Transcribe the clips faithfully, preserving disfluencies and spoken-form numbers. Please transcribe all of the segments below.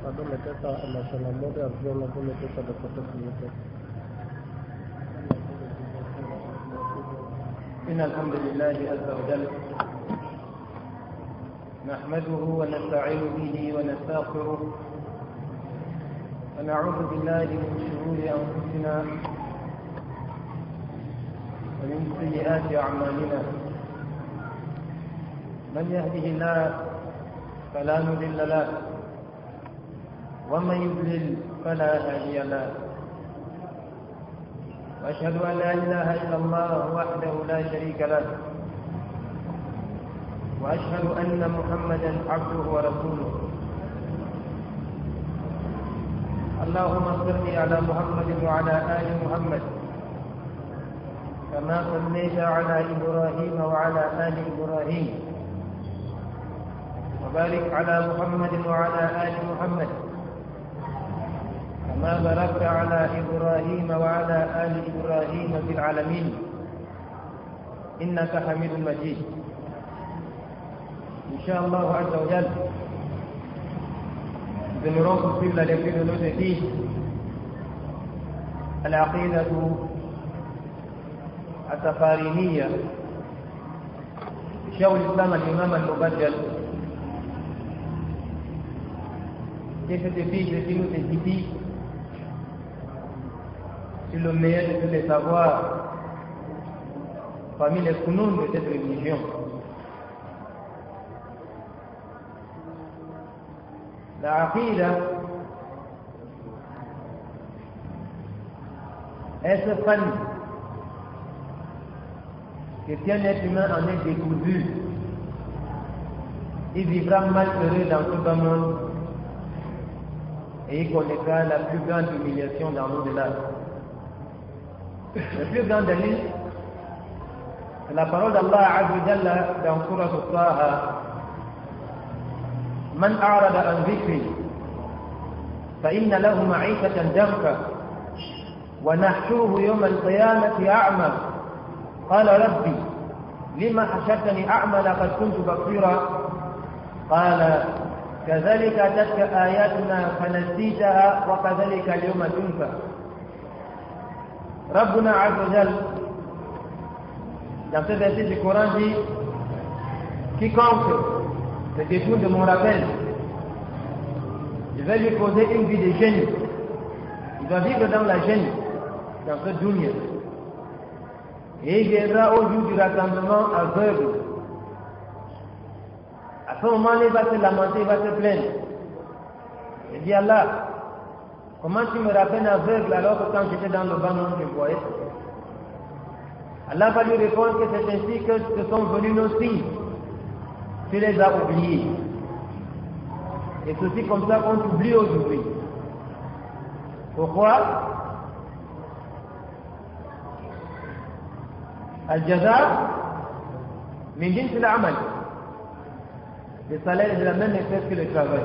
إن الحمد لله عز وجل نحمده ونستعين به ونستغفره ونعوذ بالله من شرور أنفسنا ومن سيئات أعمالنا من يهده الله فلا مضل له ومن يضلل فلا هادي له وأشهد أن لا إله إلا الله وحده لا شريك له وأشهد أن محمدا عبده ورسوله اللهم صل على محمد وعلى آل محمد كما صليت على إبراهيم وعلى آل إبراهيم وبارك على محمد وعلى آل محمد كما باركت على إبراهيم وعلى آل إبراهيم في العالمين إنك حميد مجيد. إن شاء الله عز وجل nous poursuivre la lecture de nos études العقيدة السفارينية شيخ الإسلام الإمام المبجل. Et cette étude qui nous édifie sur le meilleur de tous les savoirs parmi les kunun de cette religion. La aqida est ce fan que si un être humain en est décousu, il vivra malheureux dans tout le monde et il connaîtra la plus grande humiliation dans l'au-delà. Le plus grand délit, c'est la parole d'Allah Azza wa Jalla dans Surah Al-Taha. من أعرض عن ذكري فإن له معيشة ضنكا ونحشره يوم القيامة أعمى قال ربي لما حشرتني أعمى لقد كنت بصيرا قال كذلك أتتك آياتنا فنسيتها وكذلك اليوم تنسى. ربنا عز وجل dans ce verset du Coran dit quiconque se détourne de mon rappel, je vais lui causer une vie de gêne. Il va vivre dans la gêne, dans ce dunya. Et il viendra au jour du rassemblement aveugle. À ce moment, il va se lamenter, il va se plaindre. Il dit Allah, comment tu me rappelles aveugle alors que quand j'étais dans le bas monde, je voyais. Allah va lui répondre que c'est ainsi que se sont venus nos signes. Tu les as oubliés. Et c'est aussi comme ça qu'on t'oublie aujourd'hui. Pourquoi? Al-Jaza min jins al-amal. Le salaire est de la même espèce que le travail.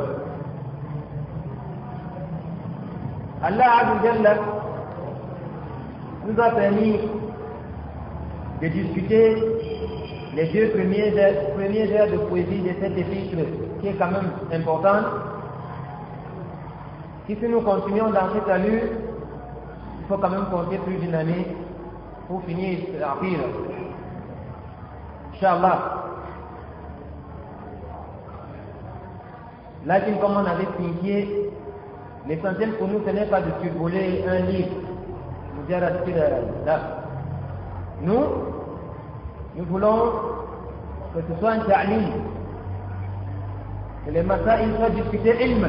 Allah Azza wa Jalla nous a permis de discuter les deux premiers heures, premières heures de poésie de cette épître, qui est quand même importante. Si nous continuons dans cette allure, il faut quand même compter plus d'une année pour finir la pire. Inch'Allah. Là, comme on avait signifié, l'essentiel pour nous, ce n'est pas de survoler un livre. Nous dire là. Nous, nous voulons que ce soit un ta'lim, que les masaïl soient discutés ilm,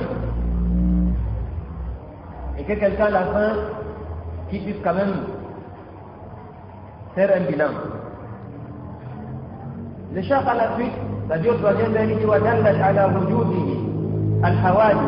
et que quelqu'un à la fin qui puisse quand même faire un bilan. Le cheikh à la suite, c'est-à-dire au troisième vers, il dit وَدَلَّتْ عَلَى وُجُودِهِ الْحَوَادِث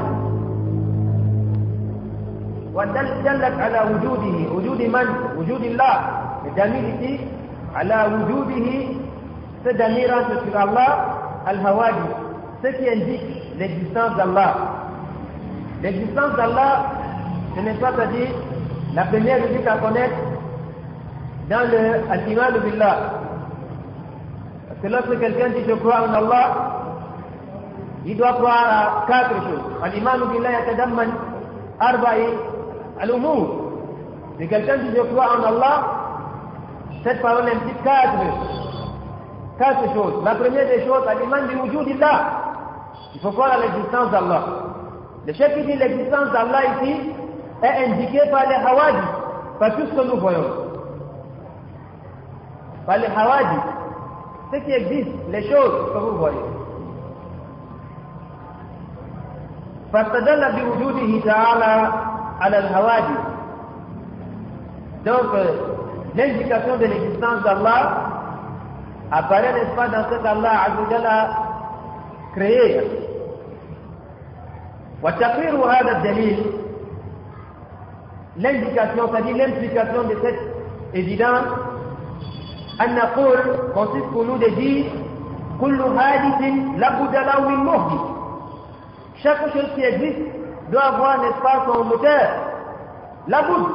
وَدَلَّتْ عَلى وُجُودِهِ وجود من؟ وجود الله. Le damir ici على وجوده ce damir entre sur Allah al-Hawadi, ce qui indique l'existence d'Allah. L'existence d'Allah, ce n'est pas à dire la première musique à connaître dans le al-Iman billah. Parce que lorsque quelqu'un dit je crois en Allah, il doit croire à quatre choses. Al-Imanu billah yatadamman arba'i al-umur. Si quelqu'un dit je crois en Allah, cette parole implique quatre, quatre choses. La première des choses, Al-Iman bi wujudillah. Il faut croire à l'existence d'Allah. Le chef qui dit l'existence d'Allah ici est indiqué par les hawadis, par tout ce que nous voyons. Par les hawadis, ce qui existe, les choses que vous voyez. فاستدل بوجوده تعالى على الحوادث. Donc, euh, l'indication de l'existence d'Allah apparaît, n'est-ce pas, dans ce qu'Allah a créé. وتقرير هذا الدليل, l'indication, c'est-à-dire l'implication de cette évidence, أن نقول, consiste pour nous de dire كل حادث لابد له من محدث. Chaque chose qui existe doit avoir, n'est-ce pas, son moteur. لابد.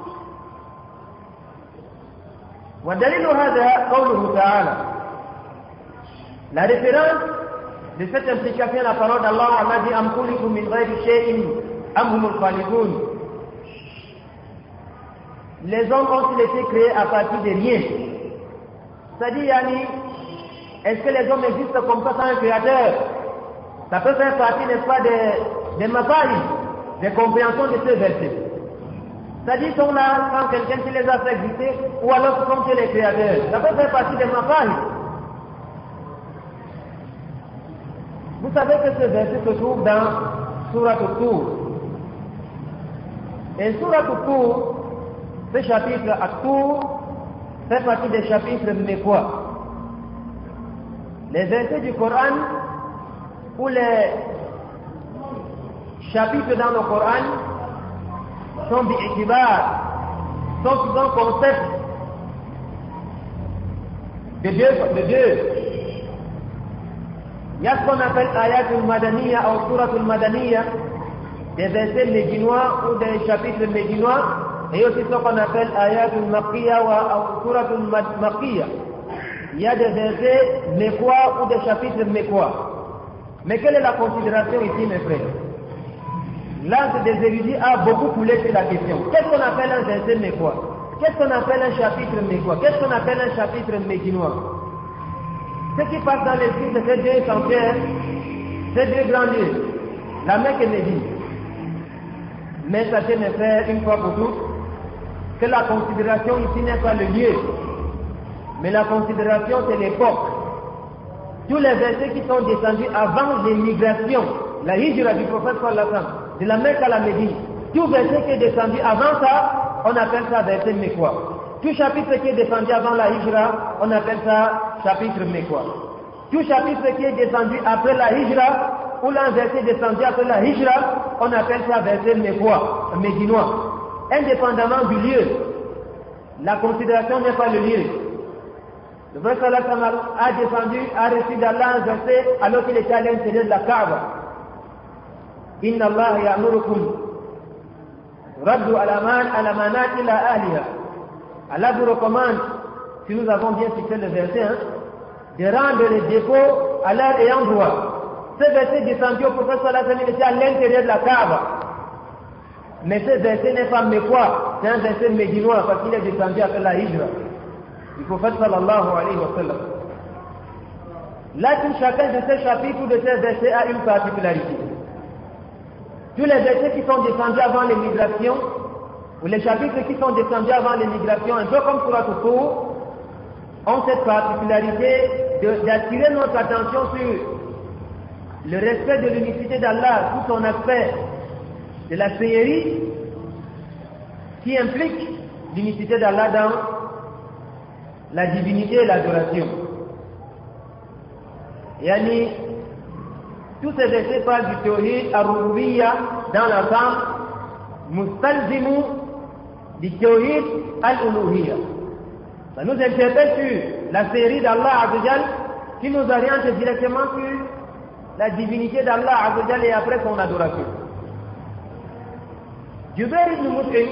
ودليل هذا قوله تعالى. La référence de cette implication à la parole d'Allah, Allah dit am khuliqu min ghayri shay'in am humul khaliqun. Les hommes ont-ils été créés à partir de rien? C'est-à-dire, Yani, est-ce que les hommes existent comme ça sans un créateur? Ça peut faire partie, n'est-ce pas, des, des mafari, des compréhensions de ce verset. C'est-à-dire, ils sont là quand quelqu'un qui les a fait exister, ou alors ce sont les créateurs. Ça peut faire partie des mafari. Vous savez que ce verset se trouve dans Surat At-Tur. Et Surat At-Tur, ce chapitre At-Tur, fait partie des chapitres mécois. Les versets du Coran, ou les chapitres dans le Coran, sont bi'itibar, sont souvent concepts de deux, de deux. Il y a ce qu'on appelle Ayatul Madaniya ou Suratul Madaniya, des versets médinois ou des chapitres médinois, et aussi ce qu'on appelle Ayatul Maqqiya ou Suratul Maqqiya. Il y a des versets mécois ou des chapitres mécois. Mais quelle est la considération ici, mes frères? L'un des érudits a beaucoup coulé sur la question. Qu'est-ce qu'on appelle un verset mécois? Qu'est-ce qu'on appelle un chapitre mécois? Qu'est-ce qu'on appelle un chapitre médinois? Ce qui passe dans l'esprit de ces deux sanctuaires, ces deux grands lieux, la Mecque et Médine. Mais sachez, mes frères, une fois pour toutes, que la considération ici n'est pas le lieu, mais la considération c'est l'époque. Tous les versets qui sont descendus avant l'émigration, la hijra du prophète sallallahu alayhi wa sallam, de la Mecque à la Médine, tout verset qui est descendu avant ça, on appelle ça verset mécois. Tout chapitre qui est descendu avant la hijra, on appelle ça chapitre mécois. Tout chapitre qui est descendu après la hijra, ou l'un verset descendu après la hijra, on appelle ça verset mécois, médinois. Indépendamment du lieu, la considération n'est pas le lieu. Le prophète sallallahu alayhi wa sallam a descendu, a reçu d'Allah un verset alors qu'il était à l'intérieur de la Kaaba. Inna Allah ya'murukum raddu al-amanat ila ahliha. Allah vous recommande, si nous avons bien cité le verset, hein, de rendre les dépôts à leur ayant droit. Ce verset descendu au prophète sallallahu alayhi wa sallam, il était à l'intérieur de la Kaaba. Mais ce verset n'est pas mécois, c'est un verset médinois parce qu'il est descendu après la hijra du prophète sallallahu alayhi wa sallam. Là, tout chacun de ces chapitres ou de ces versets a une particularité. Tous les versets qui sont descendus avant l'émigration, ou les chapitres qui sont descendus avant l'émigration, un peu comme Surat At-Tur, ont cette particularité d'attirer notre attention sur le respect de l'unicité d'Allah, tout son aspect de la seigneurie, qui implique l'unicité d'Allah dans la divinité et l'adoration. Yani, tous ces versets parlent du tawhid ar-rububiyya dans l'ensemble, mustalzimu du tawhid al-uluhiyya. Ça nous interpelle sur la série d'Allah Azzawajal qui nous oriente directement sur la divinité d'Allah Azzawajal et après son adoration. Jubair ibn Mut'im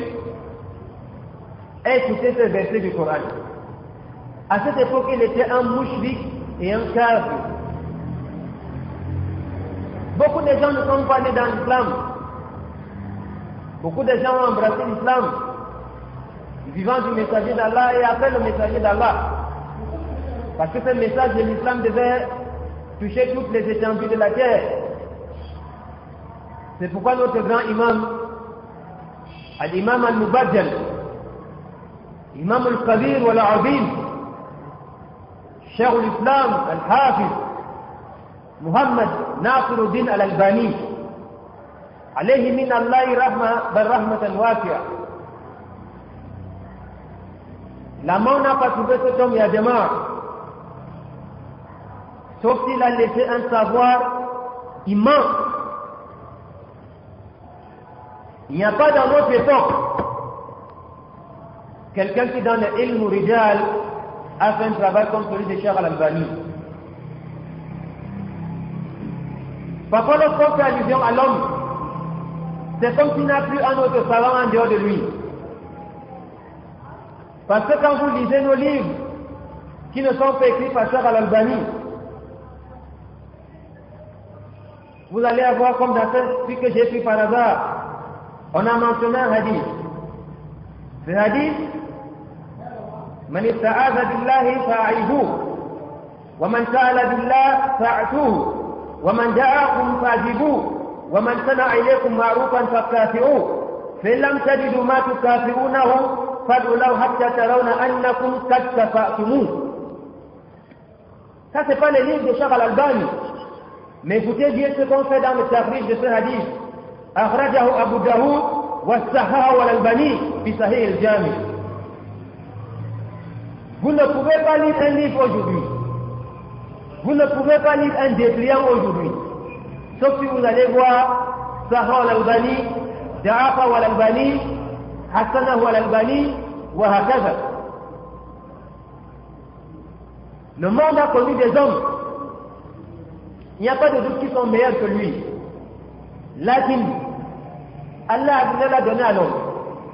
a écouté ce verset du Coran. À cette époque, il était un mouchrik et un kafir. Beaucoup de gens ne sont pas nés dans l'islam. Beaucoup de gens ont embrassé l'islam, vivant du messager d'Allah et après le messager d'Allah. Parce que ce message de l'islam devait toucher toutes les étendues de la terre. C'est pourquoi notre grand imam, l'imam al-Mubajjal, imam al-Kabir wa al-Azim, Cheikh al-Islam al-Hafiz, Muhammad Nasiruddin al-Albani, alayhi min Allahi rahma bal rahmatan wasi'a. La mort n'a pas trouvé cet homme Yadema, sauf s'il a laissé un savoir immense. Il n'y a pas dans notre époque quelqu'un qui dans le ilm rijal a fait un travail comme celui de Cheikh al-Albani. Parfois lorsqu'on fait allusion à l'homme, c'est comme s'il n'a plus un autre savant en dehors de lui. Parce que quand vous lisez nos livres qui ne sont pas écrits par Cheikh al-Albani, vous allez avoir comme dans ce que j'ai pris par hasard, on a mentionné un hadith. Ce hadith, من استعاذ بالله فاعيذوه ومن سأل بالله فاعتوه ومن دعاكم فاجبوه ومن صنع إليكم معروفا فكافئوه فإن لم تجدوا ما تكافئونه فادعوا له حتى ترون أنكم قد كفأتموه. Ça c'est pas le livre de Cheikh al-Albani, mais écoutez bien ce qu'on fait dans le tafrij de ce hadith. أخرجه أبو داود والصححه والألباني في صحيح الجامع. Vous ne pouvez pas lire un livre aujourd'hui. Vous ne pouvez pas lire un dépliant aujourd'hui. Sauf si vous allez voir Sahih al-Albani, Da'afa al-Albani, Hassanahu al-Albani, wa hakaza. Le monde a connu des hommes. Il n'y a pas de doute qui sont meilleurs que lui. Lakin, Allah l'a donné à l'homme.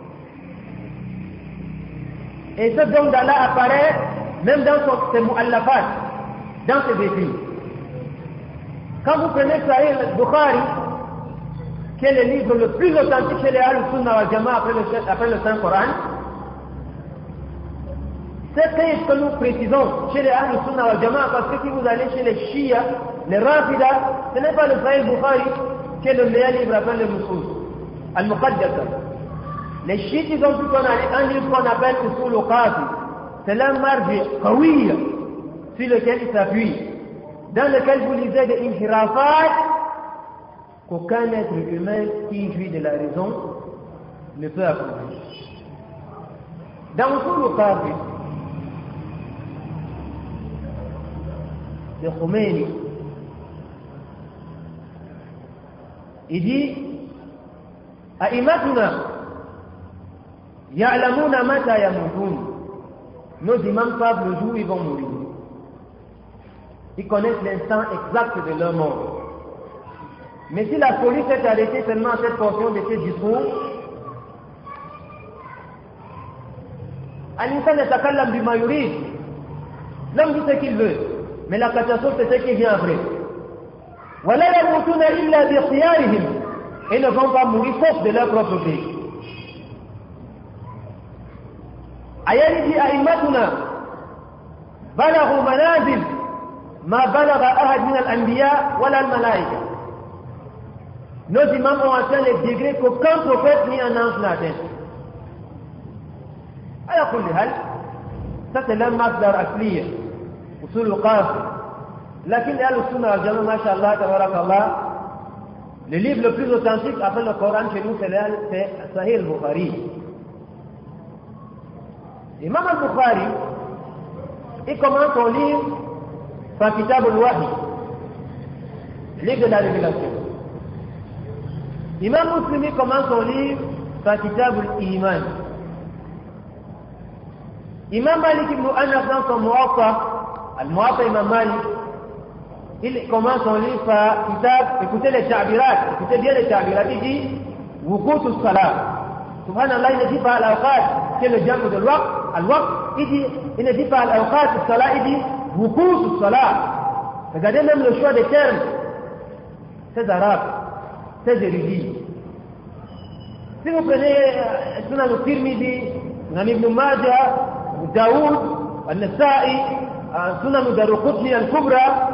Et ce don d'Allah apparaît même dans son, ses mu'allafat, dans ses écrits. Quand vous prenez Sahih al-Bukhari, qui est le livre le plus authentique chez les Ahl-Sunnah wal Jama'a après le, après le Saint-Coran, c'est ce que nous précisons chez les Ahl-Sunnah wal Jama'a, parce que si vous allez chez les Shia, les Rafida, ce n'est pas le Sahih al-Bukhari qui est le meilleur livre après le Nusus, al-Muqaddasa. Les chiites, ils ont plutôt un livre qu'on appelle Usul al-Qafi. C'est l'un mardi qawiya sur lequel ils s'appuient, dans lequel vous lisez des inhirafat qu'aucun être humain qui jouit de la raison ne peut approuver. Dans Usul al-Qafi, de Khomeini, il dit A'imatuna ya'lamuna mata yamutun. Nos imams savent le jour où ils vont mourir. Ils connaissent l'instant exact de leur mort. Mais si la folie s'est arrêtée seulement à cette portion de ces discours, al-insan yatakallam bima yurid. L'homme dit ce qu'il veut, mais la catastrophe c'est ce qui vient après. وَلَا يَمُوتُونَ إِلَّا بِخِيَارِهِمْ. Ils ne vont pas mourir sauf de leur propre gré. Ayani dit Aïmatuna balaghu manazil ma balagha ahad min al-anbiya wala al-malaïka. Nos imams ont atteint les degrés qu'aucun prophète ni un ange n'a atteint. Ala kulli hal, ça c'est l'un masdar asliya, usul al-qafi. Lakin al-sunnah al-jama'a, masha'Allah, tabarakallah, le livre le plus authentique après le Coran chez nous, c'est Sahih al-Bukhari. Imam al-Bukhari, il commence son livre par Kitab al-Wahi, livre de la révélation. Imam Muslim, il commence son livre par Kitab al-Iman. Imam Malik ibn Anas dans son Muwatta, al-Muwatta Imam Malik, il commence son livre par Kitab, écoutez les ta'birat, écoutez bien les ta'birat, il dit Wuqut as-salat. Subhanallah, il ne dit pas al-awqat, c'est le diable de l'waqt, al-waqt, il dit, il ne dit pas al-awqat as-salat, il dit Wuqut as-salat. Regardez même le choix des termes. ces arabes, ces érudits. Si vous prenez Sunan al-Tirmidhi, Sunan ibn Majah, Daoud, Al-Nasa'i, Sunan al-Daraqutni al-Kubra,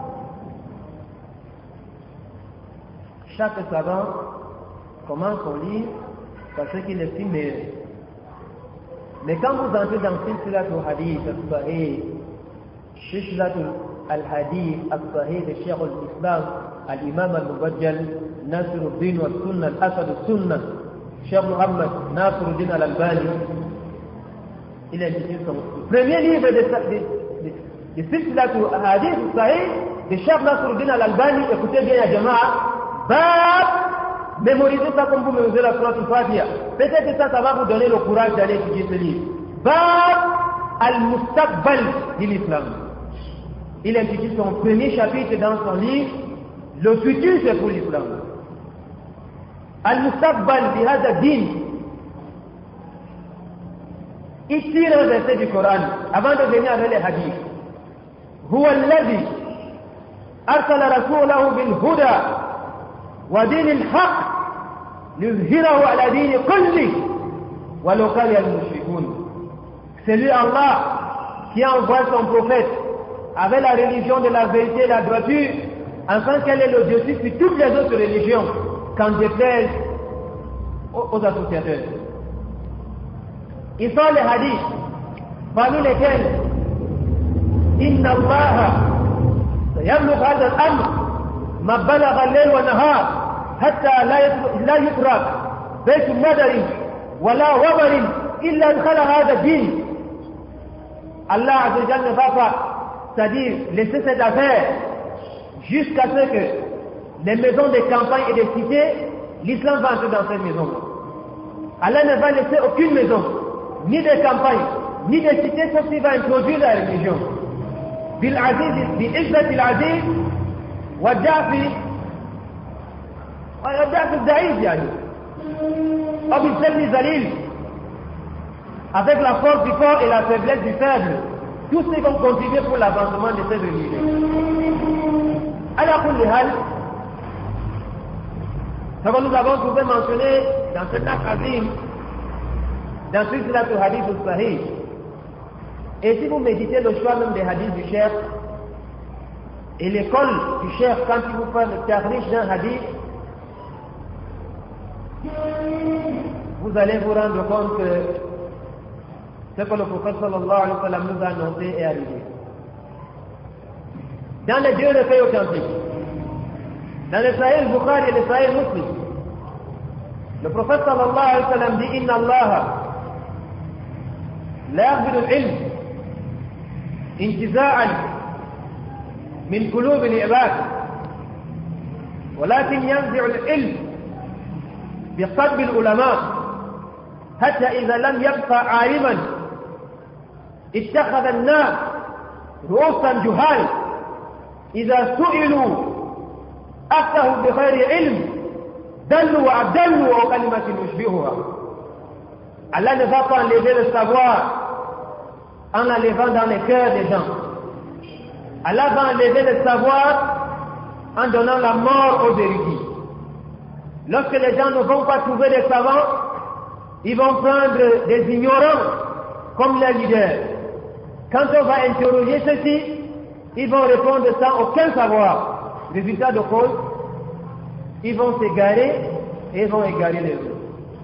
chaque savant commence son livre par ce qu'il estime meilleur. Mais quand vous entrez dans Silsilat al-Hadith al-Sahih, Silsilat al-Hadith al-Sahih de Cheikh al-Islam, al-Imam al-Mubajjal, Nasiruddin al-Sunnah, al-Asad al-Sunnah, Cheikh Muhammad Nasiruddin al-Albani, il a écrit son premier livre de, de, de, de Silsilat al-Hadith al-Sahih de Cheikh Nasiruddin al-Albani. Écoutez bien, ya Jama'a, Bab, mémorisez ça comme vous mémorisez la Sourate al-Fatiha. Peut-être que ça, ça va vous donner le courage d'aller étudier ce livre. Bab al-Mustaqbal de l'Islam. Il intitule son premier chapitre dans son livre, le futur c'est pour l'Islam. Al-Mustaqbal bi hada din. Il tire un verset du Coran avant de venir avec les hadiths. Huwa alladhi arsala rasulahu bil huda ودين الحق ليظهره على دين كله ولو كره المشركون. C'est lui Allah qui envoie son prophète avec la religion de la vérité et la droiture, afin qu'elle ait le dessus sur toutes les autres religions, qu'en déplaise aux, aux associateurs. Ils sont les hadiths, parmi lesquels Inna Allah sayamluk hadha al-amr ما بلغ الليل والنهار حتى لا يترك بيت مدر ولا وبر إلا دخل هذا الدين. Allah Azza wa Jalla ne va pas, c'est-à-dire laisser cette affaire jusqu'à ce que les maisons de campagne et de cités, l'islam va entrer dans ces maisons. Allah ne va laisser aucune maison, ni de campagne, ni de cité, sauf qu'il va introduire la religion. Bil aziz, bi izzati al-aziz, والضعف والضعف الضعيف يعني أو بالسلم ذليل, avec la force du fort et la faiblesse du faible, tous ceux vont contribuer pour l'avancement de cette religion. Alors pour les hal, ce que nous avons trouvé mentionné dans cet acte azim, dans Silsilat al-Hadith al-Sahih, et si vous méditez le choix même des hadiths du chef et l'école du chef, quand il vous fait le tarnish d'un hadith, vous allez vous rendre compte que ce que le prophète sallallahu alayhi wa sallam nous a annoncé est arrivé. Dans les deux recueils authentiques, dans le Sahih Bukhari et le Sahih Muslim, le prophète sallallahu alayhi wa sallam dit Inna Allah la yaghfiru al-ilm intiza'an من قلوب العباد ولكن ينزع العلم بقلب العلماء حتى إذا لم يبقى عالما اتخذ الناس رؤوسا جهال إذا سئلوا أفتوا بغير علم دلوا وأدلوا وكلمة يشبهها. Allah ne va pas enlever le savoir en l'enlevant dans les cœurs des gens. Allah va enlever le savoir en donnant la mort aux érudits. Lorsque les gens ne vont pas trouver des savants, ils vont prendre des ignorants comme les leaders. Quand on va interroger ceux-ci, ils vont répondre sans aucun savoir. Résultat de cause, ils vont s'égarer et ils vont égarer les autres.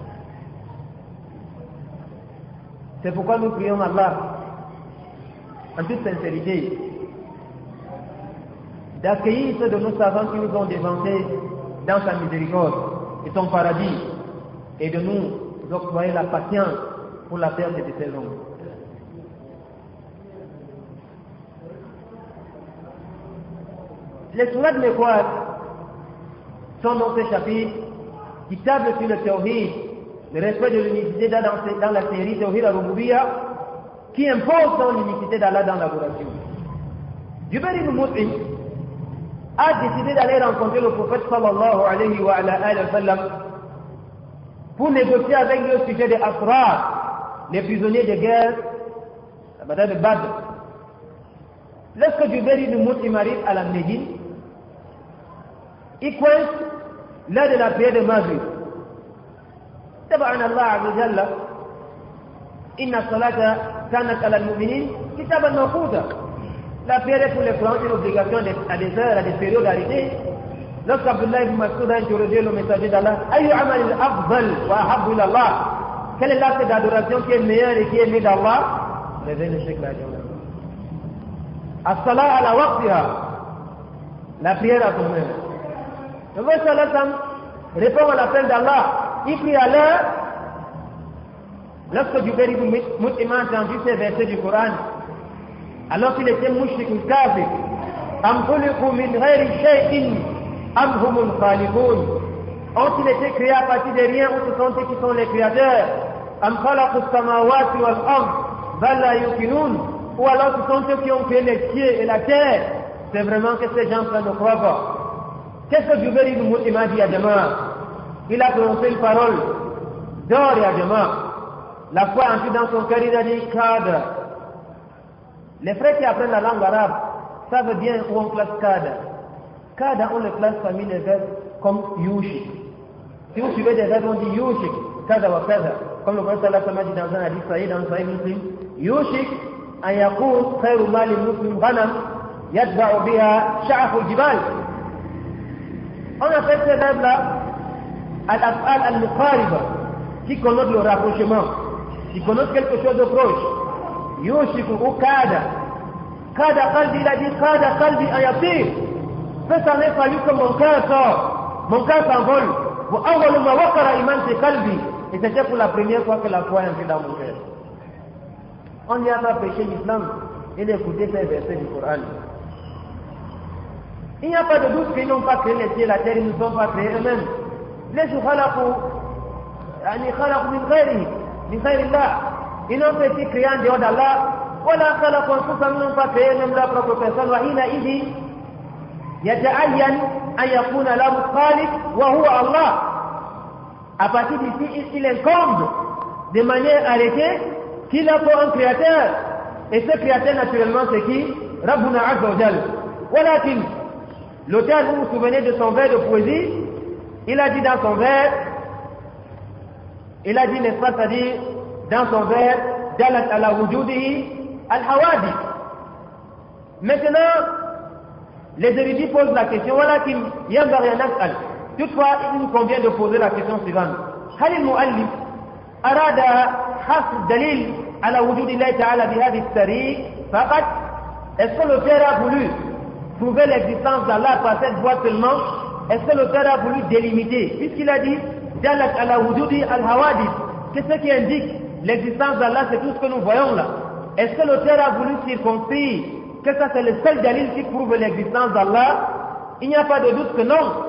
C'est pourquoi nous prions Allah en toute sincérité d'accueillir ceux de nos savants qui nous ont dévancés dans sa miséricorde et son paradis, et de nous octroyer la patience pour la perte de ces hommes. Les sourates mécoises sont dans ce chapitre qui tablent sur le tawhid, le respect de l'unicité dans, dans la série Tawhid al-Rububiyya, qui impose son l'unicité d'Allah dans l'adoration. Jubair ibn Mut'im a décidé d'aller rencontrer le prophète sallallahu alayhi wa sallam pour négocier avec lui au sujet des Asrar, les prisonniers de guerre, la bataille de Badr. Lorsque Jubair ibn Mut'im arrive à la Médine, il coince l'heure de la prière de Maghrib. Taba'an Allah Azza wa Jalla, inna salata kanat ala al-mu'minin kitaban mawquta. La prière pour les croyants est une obligation à des heures, à des périodes arrêtées. Lorsqu'Abdullah ibn Mas'ud a interrogé le messager d'Allah, Ayu amal al-afdal wa ahabbu ila Allah, quel est l'acte d'adoration qui est meilleur et qui est aimé d'Allah? Levez le chèque là. As-salat ala waqtiha, la prière à son heure. Le prophète sallallahu alayhi wa sallam répond à l'appel d'Allah, il prie à l'heure. Lorsque Jubair ibn Mut'im a entendu ces versets du Coran, alors qu'il était mushrik ou kafir, am khuliqu min ghayri shay'in am humul khaliqun, ont-ils été créés à partir de rien ou ce sont eux qui sont les créateurs? Am khalaqu as-samawati wal ard bal la yuqinun, ou alors ce sont eux qui ont créé les cieux et la terre? C'est vraiment que ces gens ne croient pas. Qu'est-ce que Jubair ibn Mut'im a dit à Jama'a? Il a prononcé une parole d'or à Jama'a. La foi entrée dans son cœur, il a dit Kada. Les frères qui apprennent la langue arabe savent bien où on classe Kada. Kada, on le classe parmi les verbes comme Yushik. Si vous suivez des verbes, on dit Yushik, Kada wa Kada. Comme le prophète sallallahu alayhi wa sallam dit dans un hadith sahih, dans un sahih muslim, Yushik an yakun khayru mali muslim ghanam yatba'u biha sha'af al-jibal. On appelle ces verbes-là al-af'al al-muqariba, qui connotent le rapprochement, qui connotent quelque chose de proche. Yushik ou Kada. Kada qalbi, il a dit Kada qalbi ayatir. Peu s'en est fallu que mon cœur sort, mon cœur s'envole. Wa awwalu ma waqara iman fi qalbi. Et c'était pour la première fois que la foi est entrée dans mon cœur. On n'y a pas prêché l'islam et d'écouter ces versets du Coran. Il n'y a pas de doute qu'ils n'ont pas créé les cieux et la terre, ils ne sont pas créés eux-mêmes. Les gens khalaqu, yani khalaqu min ghayri, min ghayri Allah. Ils n'ont pas été créés en dehors d'Allah. Voilà khalaqu anfusahum, ils n'ont pas créé même leur propre personne. Wa hina idhi yata'ayyan an yakuna lahu khaliq wa huwa Allah. À partir d'ici, il incombe de manière arrêtée qu'il a pour un créateur. Et ce créateur, naturellement, c'est qui? Rabbuna Azza wa Jal. Walakin, l'auteur, vous vous souvenez de son vers de poésie? Il a dit dans son vers, il a dit, n'est-ce pas, c'est-à-dire, dans son vers, Dalat ala wujudihi al-hawadi. Maintenant, les érudits posent la question, walakin, yambari an nas'al. Toutefois, il nous convient de poser la question suivante. هل المؤلف أراد حصر الدليل على وجود الله تعالى بهذه الطريق فقط؟ Est-ce que l'auteur a voulu prouver l'existence d'Allah par cette voie seulement? Est-ce que l'auteur a voulu délimiter? Puisqu'il a dit Dalat ala wujudi al-hawadith, que ce qui indique l'existence d'Allah, c'est tout ce que nous voyons là. Est-ce que l'auteur a voulu circonscrire que ça c'est le seul dalil qui prouve l'existence d'Allah? Il n'y a pas de doute que non.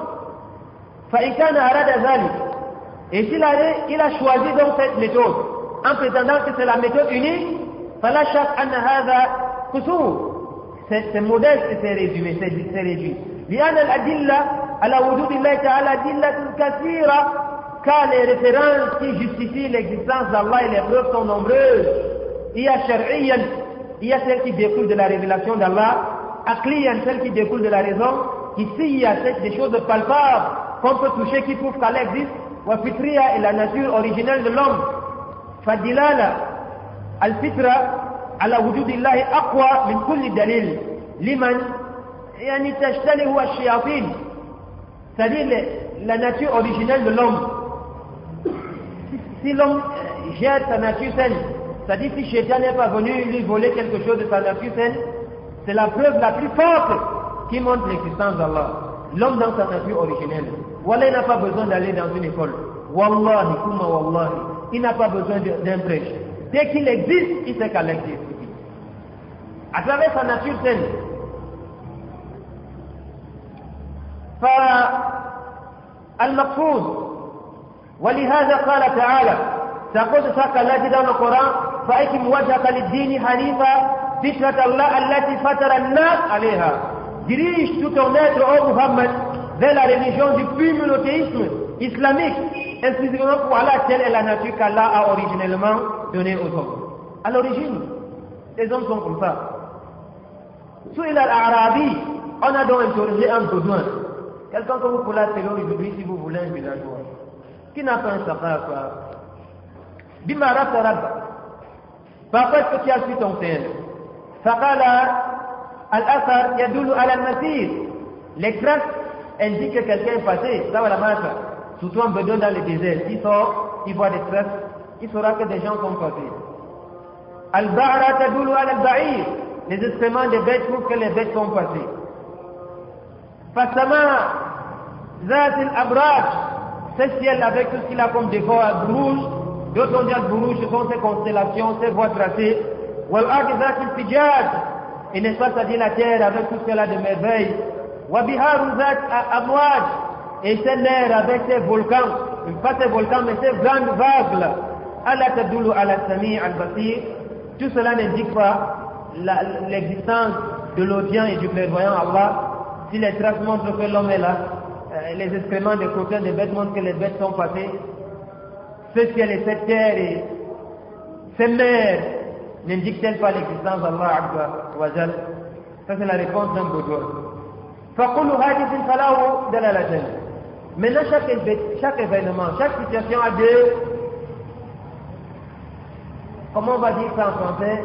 Et s'il a, il a choisi donc cette méthode en prétendant que c'est la méthode unique, c'est modeste et c'est résumé, c'est réduit. Car les références qui justifient l'existence d'Allah et les preuves sont nombreuses. Il y a shar'iyyan, il y a celles qui découlent de la révélation d'Allah, aqliyan, celles qui découlent de la raison. Ici, il y a des choses palpables qu'on peut toucher qui prouvent qu'Allah existe, wa fitriya et la nature originelle de l'homme. Fadilala al-fitra ala wujudillahi aqwa min kulli dalil liman yani tashtalihu ash-shayatin. C'est-à-dire la nature originelle de l'homme. Si l'homme jette sa nature saine, c'est-à-dire si Shaitan n'est pas venu lui voler quelque chose de sa nature saine, c'est la preuve la plus forte qui montre l'existence d'Allah. L'homme dans sa nature originelle. Wallah, il n'a pas besoin d'aller dans une école. Wallahi, kuma wallahi. Il n'a pas besoin d'un prêche. Dès qu'il existe, il sait qu'Allah existe. À travers sa nature saine. فالمقصود ولهذا قال تعالى تقول ساق الله dans le Coran فأقم وجهك للدين حنيفا فطرة الله التي فطر الناس عليها. Dirige tout ton être, ô Muhammad, vers la religion du pur monothéisme islamique, exclusivement pour Allah, telle est la nature qu'Allah a originellement donnée aux hommes. À l'origine, les hommes sont comme ça. Sur l'Arabi, on a donc interrogé un besoin. Quelqu'un que vous pouvez appeler aujourd'hui si vous voulez un villageois, qui n'a pas un saqa. Bima rabta rabba. Parfois, est-ce que tu as su ton Seigneur? Faqala al-athar yadulu ala al-masir. Les traces indiquent que quelqu'un est passé. Ça va la marche. Surtout en bedon dans le désert. Il sort, il voit des traces, il saura que des gens sont passés. Al-ba'ra tadulu ala al-ba'ir. Les excréments des bêtes prouvent que les bêtes sont passées. Fasama zat al-abraj. Ce ciel avec tout ce qu'il a comme défaut à Bourouj. D'autres ont dit al-Bourouj, ce sont ces constellations, ces voies tracées. Wal-ard zat al-fijaj. Et n'est-ce pas, c'est-à-dire la terre avec tout ce qu'elle a de merveilles. Wabiharu zat amwaj. Et ces mers avec ces volcans. Pas ces volcans, mais ces grandes vagues. Allah tadulu ala sami al-basir. Tout cela n'indique pas l'existence de l'audient et du clairvoyant Allah. Si les traces montrent que l'homme est là, euh, les excréments des coquins des bêtes montrent que les bêtes sont passées, ce ciel et cette terre et ces mers n'indiquent-elles pas l'existence d'Allah Azza wa Jal? Ça c'est la réponse d'un bouddha. فَقُلُّ حَادِثٍ فَلَهُ دَلَالَةً. Maintenant chaque, chaque événement, chaque situation a deux, comment on va dire ça en français,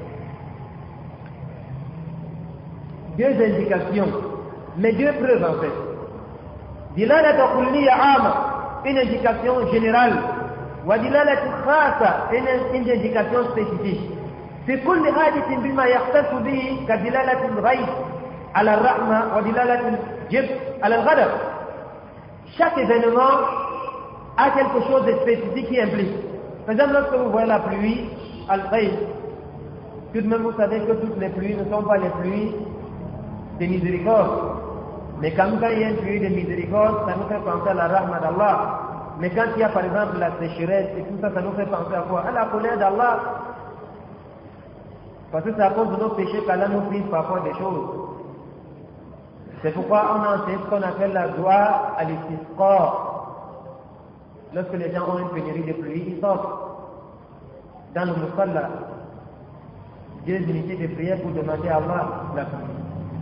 deux indications, mais deux preuves en fait. Dilalatu kulliya ama, une indication générale, wa dilalatu khassa, une, une indication spécifique. في كل حادث بما يختص به كدلالة الغيب على الرحمة ودلالة الجب على الغضب. Chaque événement a quelque chose de spécifique qui implique. Par exemple, lorsque vous voyez la pluie, al-ghayb, tout de même vous savez que toutes les pluies ne sont pas les pluies de miséricorde. Mais quand il y a une pluie de miséricorde, ça nous fait penser à la rahma d'Allah. Mais quand il y a par exemple la sécheresse et tout ça, ça nous fait penser à quoi? À la colère d'Allah. Parce que c'est à cause de nos péchés qu'Allah nous prive parfois des choses. C'est pourquoi on a enseigné ce qu'on appelle la dua à l'istisqa. Lorsque les gens ont une pénurie de pluie, ils sortent dans le musalla deux unités de prière pour demander à Allah la pluie.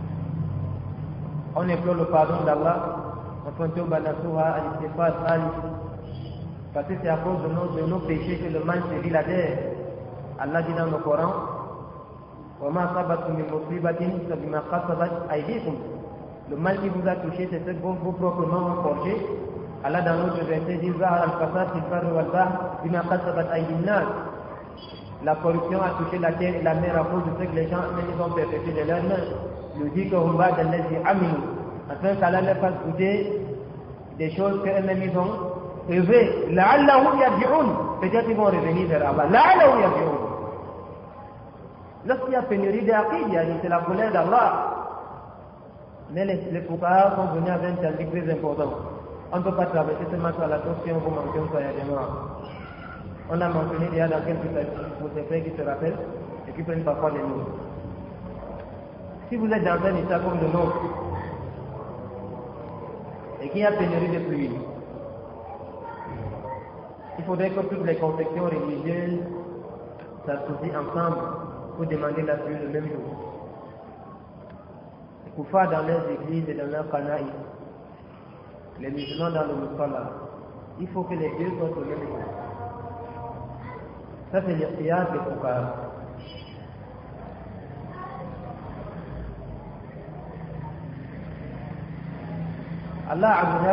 On implore le pardon d'Allah, on fait tawba nasuha al-istighfar al, parce que c'est à cause de nos, de nos péchés que le mal sévit la terre. Allah dit dans le Coran, وَمَا صَبَتْكُم مِّن مُّصِيبَةٍ فَبِمَا كَسَبَتْ أَيْدِيكُم. Le mal qui vous a touché, c'est ce que vos, vos propres mains ont forgé. Allah dans l'autre verset dit ظَهَرَ الْفَسَادُ فِي الْبَرِّ وَالْبَحْرِ بِمَا كَسَبَتْ أَيْدِي النَّاسِ. La corruption a touché la terre et la mer à cause de ce que les gens ils ont perpétré de leurs mains. Le dit que hum ba'da allazi amilu, afin qu'Allah leur fasse goûter des choses qu'eux-mêmes ils ont rêvé. La'allahum yarji'un. Peut-être ils vont revenir vers Allah. La'allahum yarji'un. Lorsqu'il y a pénurie d'aqid, c'est la colère d'Allah. Mais les, les fuqaha sont venus avec un tandis très important. On ne peut pas traverser seulement sur la chose si on vous mentionne ça, il y a des morts. On a mentionné déjà dans quelques pour ces frères qui se rappellent et qui prennent parfois des noms. Si vous êtes dans un état comme le nôtre et qu'il y a pénurie de pluie, il faudrait que toutes les confessions religieuses s'associent ensemble pour demander la pluie le même jour. Les koufars dans leurs églises et dans leurs kanaïs, les musulmans dans le musalla, il faut que les deux soient au même jour. Ça c'est l'irtiyad des koufars. Allah Azzawajal,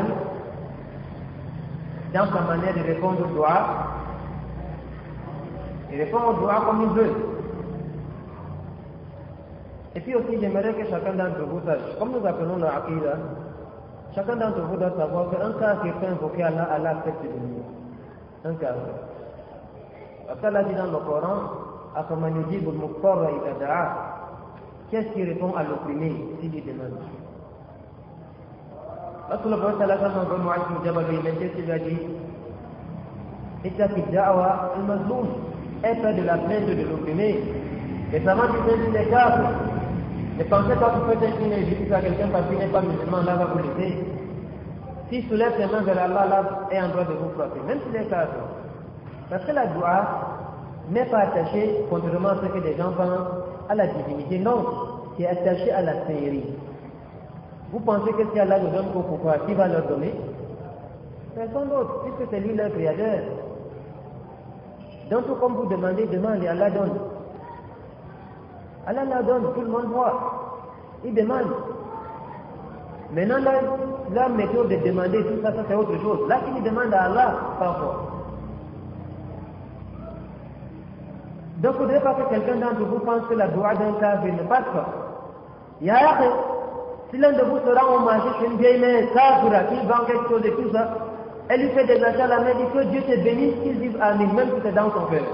dans sa manière de répondre au doigt, il répond au doigt comme il veut. Et puis aussi, j'aimerais que chacun d'entre vous sache, comme nous appelons la Aqidah, chacun d'entre vous doit savoir qu'un cas qui peut invoquer Allah, Allah accepte de lui. Un cas. Parce qu'Allah dit dans le Coran, Afaman yujibu al-muqtarra idha da'a. Qu'est-ce qui répond à l'opprimé s'il lui demande? Lorsque le prophète sallallahu alayhi wa sallam va Mu'adh bin Jabal lui mettait, il lui a dit Ittaqi da'wa al-mazloum, aie peur de la plainte de l'opprimé. Les savants disaient qu'il est grave. Ne pensez pas que vous faites une injustice à quelqu'un parce qu'il n'est pas musulman, là va vous laisser. S'il soulève ses mains vers Allah, là est en droit de vous frapper, même s'il est grave. Parce que la dua n'est pas attachée, contrairement à ce que des gens pensent, à la divinité. Non, c'est attaché à la seigneurie. Vous pensez que si Allah nous donne pourquoi, qui va leur donner? Personne d'autre, puisque c'est lui leur créateur. Donc tout comme vous demandez, demandez, Allah donne. Allah la donne, tout le monde voit. Il demande. Maintenant, la, la méthode de demander tout ça, ça c'est autre chose. Là, il demande à Allah, parfois. Donc, il ne faudrait pas que quelqu'un d'entre vous pense que la doua d'un kafir ne passe pas. Il y a rien. Si l'un de vous se rend au marché chez une vieille mère kafira qui vend quelque chose et tout ça, elle lui fait des achats à la main, dit que Dieu te bénisse, qu'ils disent Amen, même si c'est dans son cœur.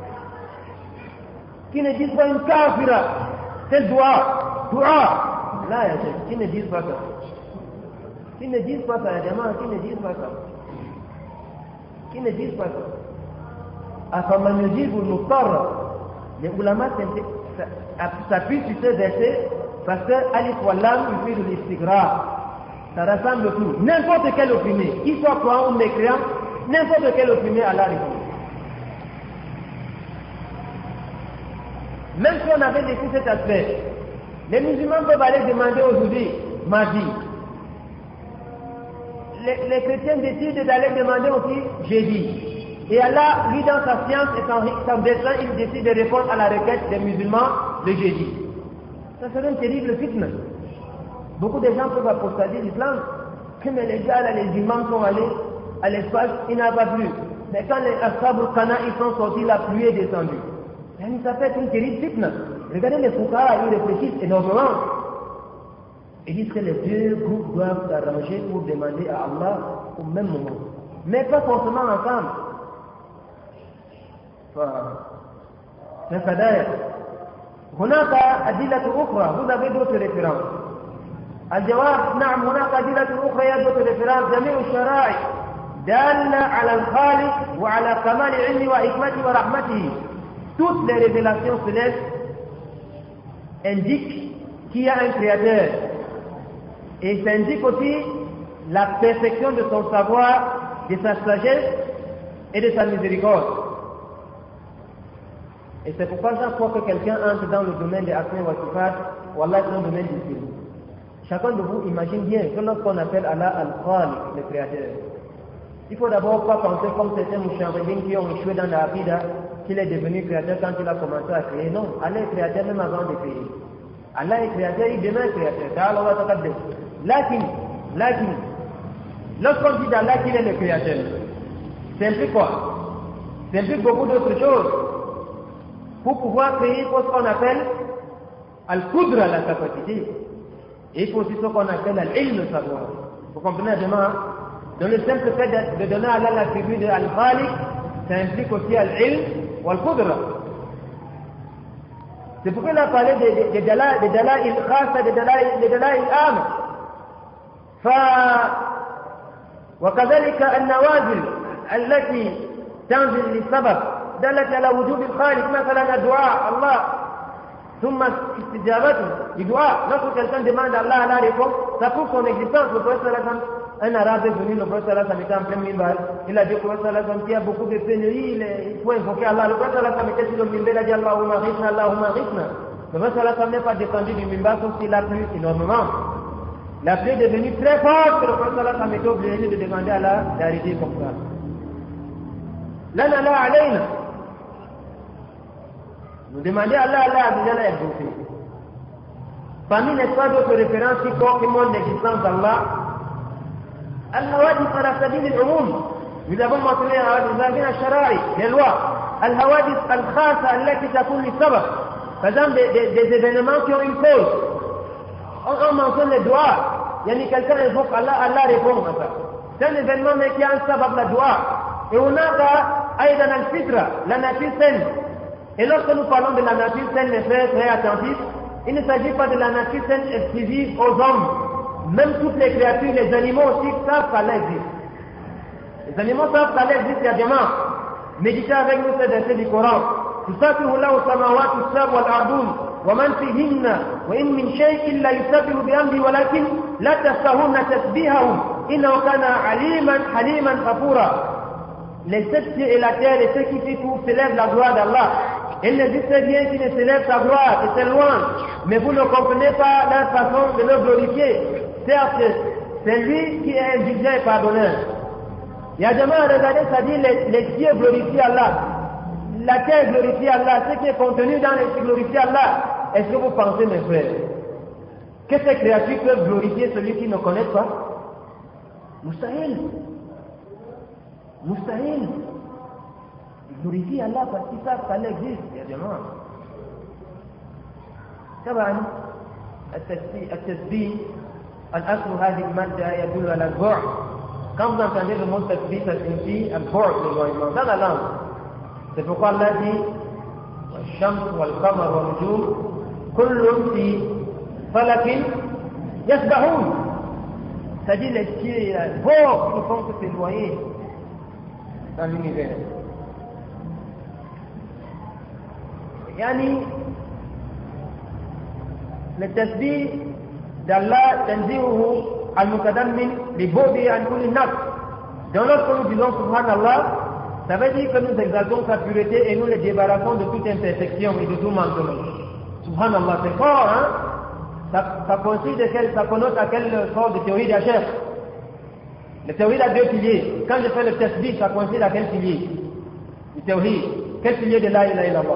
Qui ne disent pas une kafira, c'est doua, doua. Là, qui ne disent pas ça. Qui ne disent pas ça, évidemment, qui ne disent pas ça. Qui ne disent pas ça. Afin de dire, vous nous parlez. Les ulama s'appuient sur ce verset parce que Alif Wallam, il fait de l'istigra. Ça rassemble tout. N'importe quel opprimé, qu'il soit croyant ou mécréant, n'importe quel opprimé, Allah répond. Même si on avait décrit cet aspect, les musulmans peuvent aller demander aujourd'hui, mardi. Les, les chrétiens décident d'aller demander aussi jeudi. Et Allah, lui dans sa science et son, son destin, il décide de répondre à la requête des musulmans le jeudi. Ça serait une terrible fitna. Beaucoup de gens peuvent apostaser l'islam. Mais les gars, là, les imams sont allés à l'espace, il n'y a pas plu. Mais quand les Ashab al-Kana, ils sont sortis, la pluie est descendue. Et ça fait une terrible fitna. Regardez les Fouqaha, ils réfléchissent énormément. Ils disent que les deux groupes doivent s'arranger pour demander à Allah au même moment. Mais pas forcément ensemble. فكذلك هناك أدلة أخرى vous avez d'autres références الجواب نعم هناك أدلة أخرى هي d'autres références جميع الشرائع دالة على الخالق وعلى كمال علمه وحكمته ورحمته toutes les révélations célestes indiquent qu'il y a un créateur et ça indique aussi la perfection de son savoir, de sa sagesse et de sa miséricorde. Et c'est pourquoi chaque fois que quelqu'un entre dans le domaine des Asma wa Sifat, Wallah, c'est un domaine difficile. Chacun de vous imagine bien que lorsqu'on appelle Allah Al-Khaliq, le Créateur, il faut d'abord pas penser comme certains moucharibins qui ont échoué dans la Aqida, qu'il est devenu Créateur quand il a commencé à créer. Non, Allah est Créateur même avant de créer. Allah est Créateur, il demeure Créateur. Ta'ala wa taqaddas. Lakin, lakin, lorsqu'on dit d'Allah qu'il est le Créateur, ça implique quoi? Ça implique beaucoup d'autres choses. Pour pouvoir créer, il faut ce qu'on appelle Al-Qudra, la capacité. Et il faut aussi ce qu'on appelle Al-Ilm, le savoir. Vous comprenez demain? Dans le simple fait de, de donner à Allah l'attribut de Al-Khaliq, ça implique aussi Al-Ilm ou Al-Qudra. C'est pourquoi il a parlé de Dalaïl Khasa, de Dalaïl Am. وكذلك النوازل التي تنزل للسبب دلت على وجود الخالق مثلا الدعاء الله ثم استجابته لدعاء lorsque quelqu'un demande à Allah, Allah répond, ça prouve son existence. Le prophète un arabe est venu, le prophète était en plein minbar, il a dit au prophète qu'il y a beaucoup de pénuries, il faut invoquer Allah. Le prophète était sur le minbar, il a dit Allahumma ghithna, Allahumma ghithna. Le prophète n'est pas descendu du minbar sauf s'il a plu énormément. La pluie est devenue très forte que le prophète était obligé de demander à Allah d'arrêter comme ça. Lana la alayna. Nous demandez à Allah, Allah a déjà exaucé. Parmi les trois d'autres références qui montrent l'existence d'Allah, Al-Hawadith ala sabil al-umum. Nous avons mentionné les lois. Al-Hawadith al-Khasa allati takun li-sabab. Par exemple, des, des, des événements qui ont une cause. On, on mentionne les doigts. Il y a quelqu'un qui invoque Allah, Allah répond à ça. C'est un événement mais qui a un sabab, la doigt. Et on a Aïdan al-Fitra, la nature saine. Et lorsque nous parlons de la nature saine, mes frères très attentifs, il ne s'agit pas de la nature saine exclusive aux hommes. Même toutes les créatures, les animaux aussi savent qu'Allah existe. Les animaux savent qu'Allah existe, il y a des mains. Méditez avec nous ces versets du Coran. تسبح له السماوات السبع والأرضون ومن فيهن وإن من شيء إلا يسبح بأمره ولكن لا تفقهون تسبيحهم إنه كان عليما حليما غفورا. Les sept cieux et la terre et ceux qui s'y trouvent célèbrent la gloire d'Allah. Il n'existe rien qui ne célèbre sa gloire et c'est loin. Mais vous ne comprenez pas leur façon de le glorifier. certes, c'est lui qui est indulgent et pardonneur. Il y a demain, regardez, ça dit les, les cieux glorifient Allah. La terre glorifie Allah. Ce qui est contenu dans les cieux glorifie Allah. Est-ce que vous pensez, mes frères, que ces créatures peuvent glorifier celui qui ne connaît pas? Moustahil. Moustahil. Ils glorifient Allah parce qu'ils savent qu'Allah existe. Il y a demain. طبعا التسبيح الأصل هذه المادة يدل على البعد. Quand vous entendez le mot tasbih, ça signifie al-bu'd, l'éloignement dans la langue. C'est pourquoi Allah dit والشمس والقمر والنجوم كل في فلك يسبحون. C'est-à-dire les cieux et la voix qui ne font que s'éloigner dans l'univers. Yani le tasbih d'Allah tanzihuhu al-mutadammin li bu'di an kulli nafs. Donc lorsque nous disons subhanallah, ça veut dire que nous exaltons sa pureté et nous les débarrassons de toute imperfection et de tout manquement. Subhanallah, c'est fort, hein? Ça, ça consiste de quel, ça connote à quelle sorte de théorie d'Hachef? La théorie a deux piliers. Quand je fais le tasbih, ça consiste à quel pilier? La théorie. Quel pilier de la ilaha illallah?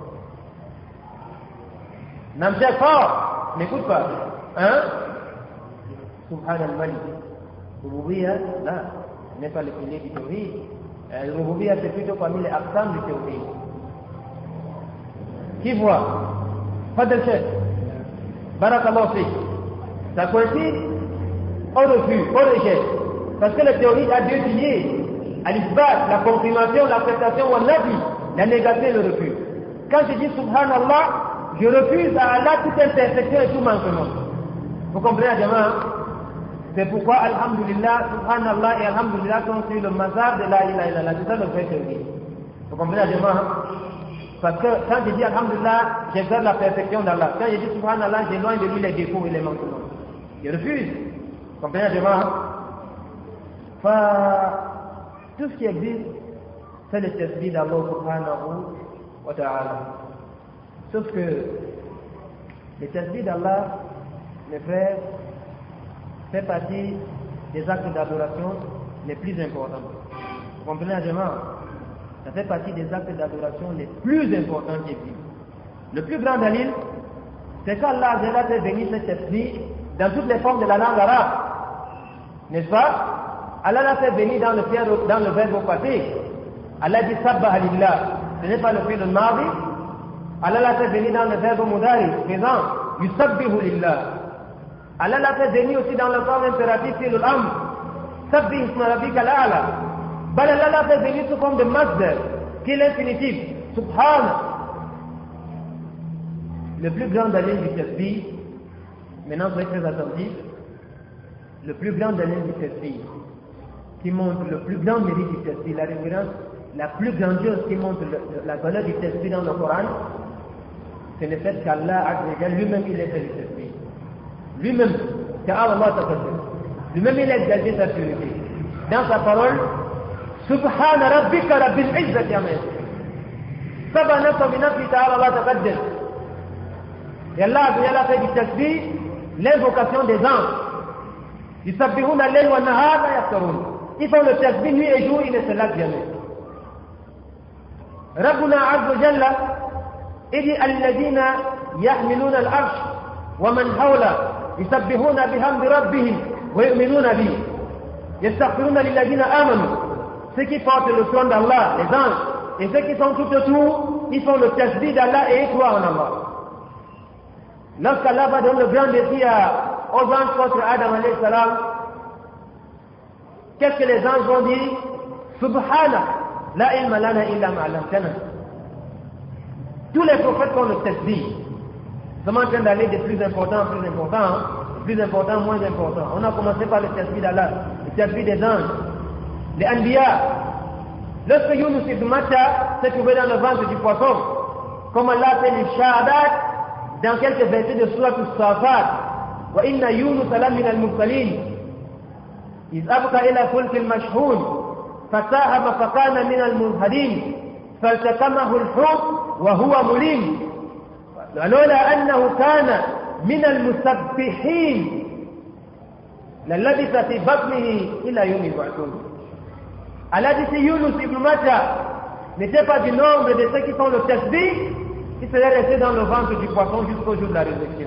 Nam c'est fort, n'écoute pas. Hein? Subhanallah. Rububiyya, là, ce n'est pas le pilier du théorie. Le Rububiyya, c'est plutôt parmi les aqsam du théorie. Qui voit? Fadel Cheikh. Barakallahu fi. Ça coïncide au refus, au rejet. Parce que la théorie a deux piliers. Al-isbat, la confirmation, l'acceptation, ou al-nafi, la négation et le refus. Quand je dis subhanallah, je refuse à Allah toute imperfection et tout manquement. Vous comprenez, Jama'a? C'est pourquoi Alhamdulillah, Subhanallah et Alhamdulillah sont sur le mazhab de la ilaha illallah. C'est ça le vrai théorie. Vous comprenez, Jama'a? Parce que quand je dis Alhamdulillah, j'exerce la perfection d'Allah. Quand je dis Subhanallah, j'éloigne de lui les défauts et les manquements. Je refuse. Vous comprenez, Jama'a? Tout ce qui existe, c'est le tasbih d'Allah subhanahu wa ta'ala. Sauf que le tasbih d'Allah, mes frères, fait partie des actes d'adoration les plus importants. Vous comprenez, Jama'a? Ça fait partie des actes d'adoration les plus importants qui existent. Le plus grand dalil, c'est qu'Allah a fait venir cet tasbih dans toutes les formes de la langue arabe. N'est-ce pas? Allah l'a fait venir dans le, dans le verbe au passé. Allah dit sabbaha lillah. Ce n'est pas le fi'l al-madi. Allah l'a fait venir dans le verbe mudari, présent. Yusabbihu lillah. Allah l'a fait venir aussi dans le forme impératif fi'l al-amr. Sabbih isma rabbika al-a'la. Bal Allah l'a fait venir sous forme de masdar, qui est l'infinitif. Subhana. Le plus grand dalil du tasbih, maintenant soyez très attentifs, le plus grand dalil du tasbih, qui montre le plus grand mérite du tasbih, la référence la plus grandiose qui montre le, la valeur du tasbih dans le Coran, c'est le fait qu'Allah lui-même il est fait du tasbih. Lui-même, ta'ala Allah taqaddam. Lui-même il a exalté sa purité. Dans sa parole, Subhana rabbika rabbil izzati amma yasifun. Sabana min nafsi ta'ala Allah taqaddam. Et Allah a fait du tasbih l'invocation des anges. Yusabbihuna al-layl wa an-nahar la yaftarun. Ils font le tasbih nuit et jour, ils ne se lassent jamais. ربنا عز وجل إذ الذين يحملون العرش ومن حوله يسبحون بحمد ربهم ويؤمنون به يستغفرون للذين آمنوا. Ceux qui portent le trône d'Allah, les anges, et ceux qui sont tout autour, ils font le tasbih d'Allah et ils croient en Allah. Lorsqu'Allah va donner le grand défi aux anges contre Adam alayhi salam, qu'est-ce que les anges vont dire? Subhana. La ilma lana illa ma'allamtana. Tous les prophètes font le tasbih. Nous sommes en train d'aller de plus important en plus important, hein? Plus important, moins important. On a commencé par le tasbih d'Allah, le tasbih des anges, les anbiya. Lorsque Yunus ibn Matta s'est trouvé dans le ventre du poisson, comme Allah fait les shahadat dans quelques versets de Surah Al-Safat, wa inna Yunus la min al-mursalin, iz abqa ila fulk al-mashhun, فساهم فكان من المنهدين فالتقمه الحوت وهو مليم ولولا أنه كان من المسبحين لَلَّبِثَ فِي بَطْنِهِ إِلَّا يَوْمِ يُبْعَثُونَ. Allah dit si Yunus ibn Matta n'était pas du nombre de ceux qui font le tasbih, il serait resté dans le ventre du poisson jusqu'au jour de la résurrection.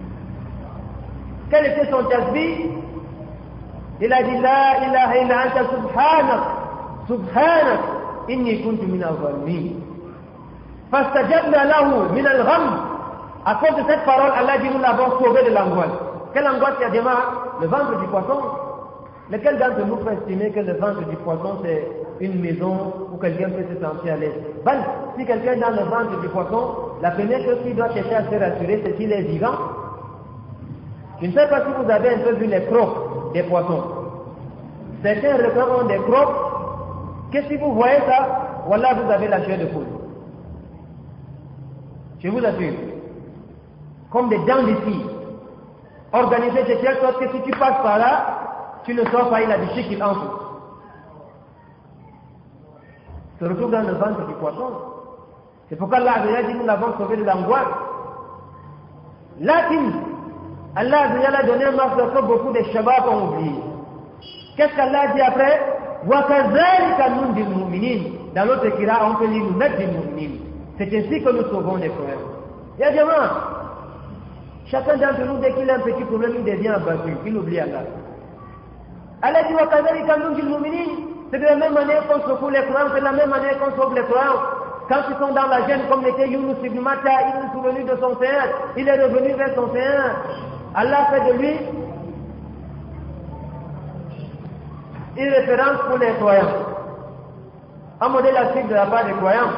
Quel était son tasbih? Il a dit La ilaha illa anta subhanak, subhanak, inni kuntu min al-zalimin. Fastajabna lahu min al-gham. À cause de cette parole, Allah dit nous l'avons sauvé de l'angoisse. Quelle angoisse il y a démarré? Le ventre du poisson. Lequel d'entre nous peut estimer que le ventre du poisson c'est une maison où quelqu'un peut se sentir à l'aise? Ben, si quelqu'un est dans le ventre du poisson, la première chose qu'il doit chercher à se rassurer, c'est qu'il est vivant. Je ne sais pas si vous avez un peu vu les crocs des poissons. Certains requins ont des crocs, que si vous voyez ça, voilà, vous avez la chair de poule. Je vous assure. Comme des dents d'ici, organisées de telle sorte que si tu passes par là, tu ne sors pas, il a des chics qui entre. Se retrouve dans le ventre du poisson. C'est pourquoi Allah a dit nous l'avons sauvé de l'angoisse. Lakin, Allah a donné un marque que beaucoup de Shabbat ont oublié. Qu'est-ce qu'Allah dit après? وَكَذَلِكَ نُنْجِي الْمُؤْمِنِينَ. Dans l'autre kira, on peut lire nous mettre des mu'minin. C'est ainsi que nous sauvons les frères. Il y a des gens, chacun d'entre nous, dès qu'il a un petit problème, il devient abattu, il oublie Allah. Allah dit وَكَذَلِكَ نُنْجِي الْمُؤْمِنِينَ. C'est de la même manière qu'on secoue les croyants, c'est de la même manière qu'on sauve les croyants. Quand ils sont dans la gêne, comme l'était Yunus ibn Matta, il est souvenu de son Seigneur, il est revenu vers son Seigneur. Allah fait de lui une référence pour les croyants. Un modèle à suivre de la part des croyants.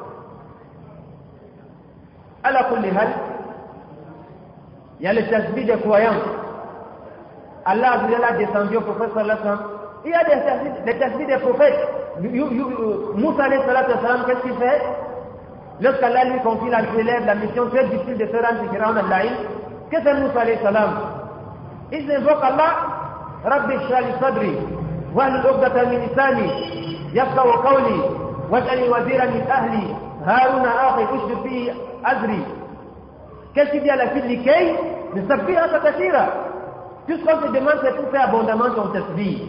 Ala kulli hal, il y a le tasbih des croyants. Allah a descendu au prophète sallallahu alayhi wa sallam. Il y a des tasbih, des tasbih des prophètes. Moussa alayhi sallam, qu'est-ce qu'il fait? Lorsqu'Allah lui confie la élève la mission très difficile de se rendre sur Firaun al-Laïn, qu'est-ce que Moussa alayhi salam? Il invoque Allah, Rabbi shrah li sadri, wahlul uqdatan min lisani, yafqahu qawli, waj'al waziran min ahli, Haruna akhi ushdud bihi azri. Qu'est-ce qu'il dit à la fille Likay? Ne sabbihaka kathira. Tout ce qu'on te demande, c'est pour faire abondamment ton tasbih.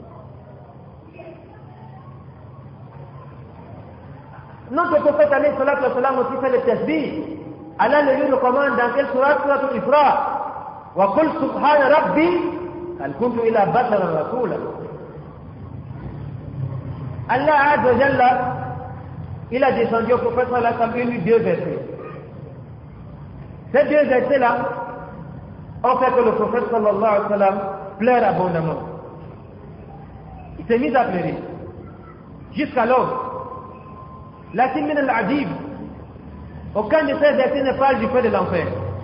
Notre prophète alayhi salatu wa salam aussi fait le tasbih. Allah le lui recommande dans quelle sourate? Sourate al-Isra. Wa qul subhana rabbi hal kuntu ila basharan rasula. Allah azza wa jalla, il a descendu au prophète sallallahu alayhi wa sallam, il lui deux versets. Ces deux versets-là ont fait que le prophète sallallahu alayhi wa sallam pleure abondamment. Il s'est mis à pleurer. Jusqu'alors, lakin min al-adib, aucun de ces versets ne parle du feu de l'enfer.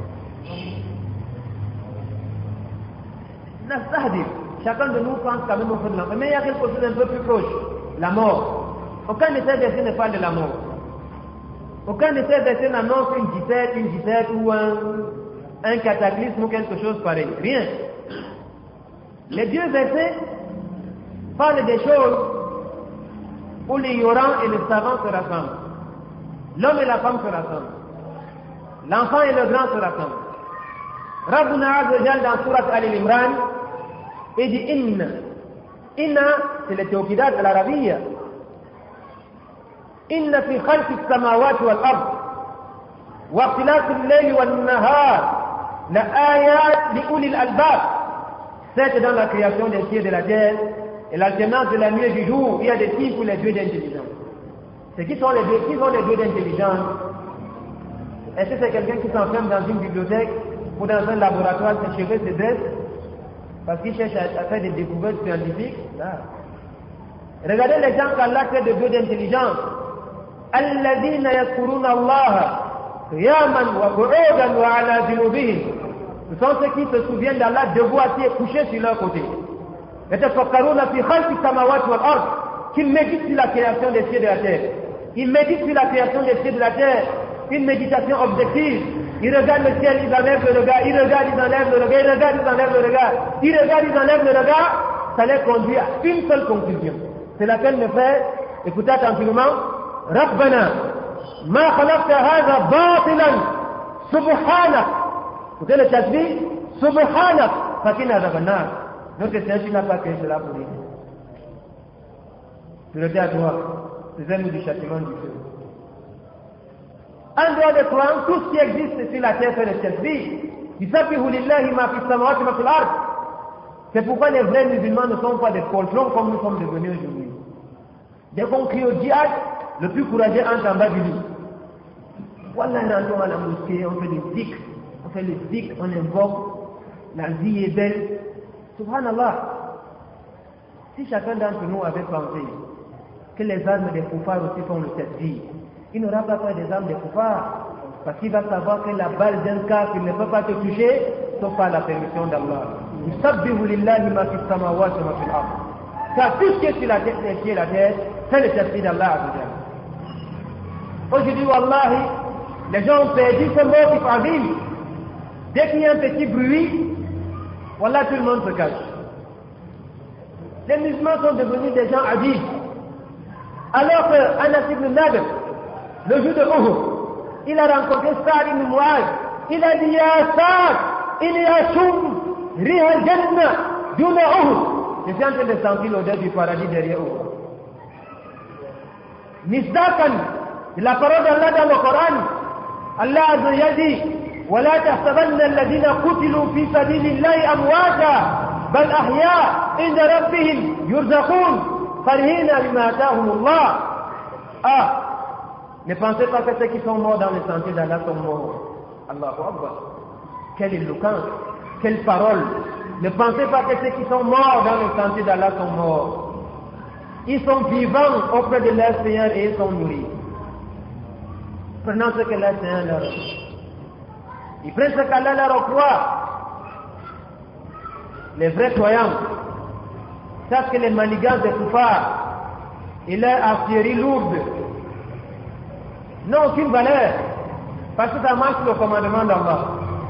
Nastahdir, chacun de nous pense quand même au feu de l'enfer, mais il y a quelque chose d'un peu plus proche, la mort. Aucun de ces versets ne parle de la mort. Aucun de ces versets n'annonce une disette, une disette ou un, un cataclysme ou quelque chose pareil. Rien. Les deux versets parlent des choses où l'ignorant et le savant se rassemblent. L'homme et la femme se rassemblent. L'enfant et le grand se rassemblent. Rabbuna Azza wa Jalla dans Surat Al-Imran, il dit Inna. Inna, c'est le tawkidat de l'Arabie. Inna fi khalqi as-samawati wal-ard wa ikhtilafi al-layli wan-nahar la ayat li ulil albab. C'est dans la création des cieux et de la terre et l'alternance de la nuit et du jour, il y a des signes pour les dieux d'intelligence. C'est qui sont les dieux, qui sont les dieux d'intelligence? Est-ce que c'est quelqu'un qui s'enferme dans une bibliothèque ou dans un laboratoire, ses cheveux se dressent parce qu'il cherche à faire des découvertes scientifiques? Là. Regardez l'exemple qu'Allah fait de dieux d'intelligence. Alladhina yadhkuruna Allah qiyaman wa qu'udan wa ala junubihim. Ce sont ceux qui se souviennent d'Allah debout, assis et couchés sur leur côté. Yatafakkaruna fi khalqi samawati wal ard, qui méditent sur la création des cieux et de la terre. Ils méditent sur la création des cieux et de la terre, une méditation objective. Ils regardent le ciel, ils enlèvent le regard, ils regardent, ils enlèvent le regard, ils regardent, ils enlèvent le regard, ils regardent, ils enlèvent le regard, ça les conduit à une seule conclusion. C'est laquelle me fait, écoutez attentivement, Rabbana, ma khalaqta hadha batilan, subhanak. Écoutez le tasbih, subhanak, fakina adhaban nar. Notre Seigneur, tu n'as pas créé cela pour lui. Tu le dis à toi, préserve-nous du châtiment du feu. En dehors des croyants, tout ce qui existe sur la terre fait le tasbih. C'est pourquoi les vrais musulmans ne sont pas des poltrons comme nous sommes devenus aujourd'hui. Dès qu'on crie au djihad, le plus courageux entre en bas du lit. Voilà, on rentre à la mosquée, on fait des zikr, on fait les zikr, on invoque, la vie est belle. Subhanallah. Si chacun d'entre nous avait pensé que les armes des koufars aussi font le tasbih, il n'aura pas peur des armes des koufars, parce qu'il va savoir que la balle d'un kafir ne peut pas te toucher, sauf par la permission d'Allah. Car tout ce qui est sur la terre, qui est la terre, c'est le tasbih d'Allah. Aujourd'hui, wallahi, les gens ont perdu ce mot qui parvient. Dès qu'il y a un petit bruit, wallah, tout le monde se cache. Les musulmans sont devenus des gens adibs. Alors que Anas ibn Nadr, le jour de Uhud, il a rencontré Sa'd ibn Mu'adh. Il a dit, Ya Sa'd, il y a Shum, Riha Jannah, Duna Uhud. Je suis en train de sentir l'odeur du paradis derrière Uhud. Misdakan, la parole d'Allah dans le Coran, Allah Azza wa Jalla dit, ولا تحسبن الذين قتلوا في سبيل الله أمواتا بل أحياء عند ربهم يرزقون فرحين بما آتاهم الله. Ah, ne pensez pas que ceux qui sont morts dans le sentier d'Allah sont morts. Allahu Akbar. Quelle éloquence, quelle parole. Ne pensez pas que ceux qui sont morts dans le sentier d'Allah sont morts. Ils sont vivants auprès de leur Seigneur et ils sont nourris. Prenant ce que leur Seigneur leur offre. Ils prennent ce qu'Allah leur octroie. Les vrais croyants savent que les manigances des koufars et leurs artilleries lourdes n'ont aucune valeur parce que ça marche le commandement d'Allah.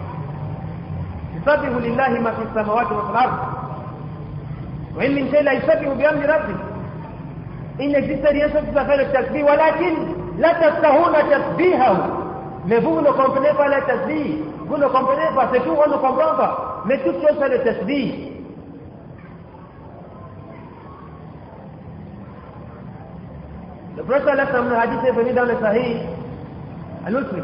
يسبح لله ما في السماوات والأرض وإن من شيء لا يسبح بأمر ربه. Il n'existe rien sauf que ça fait le tasbih ولكن لا تفقهون تسبيحه. Mais vous, vous ne comprenez pas le tasbih. Vous ne comprenez pas, c'est tout, on ne comprend pas. Mais toute chose c'est le tasbih. Le prophète le hadith est venu dans le Sahih al-Muslim.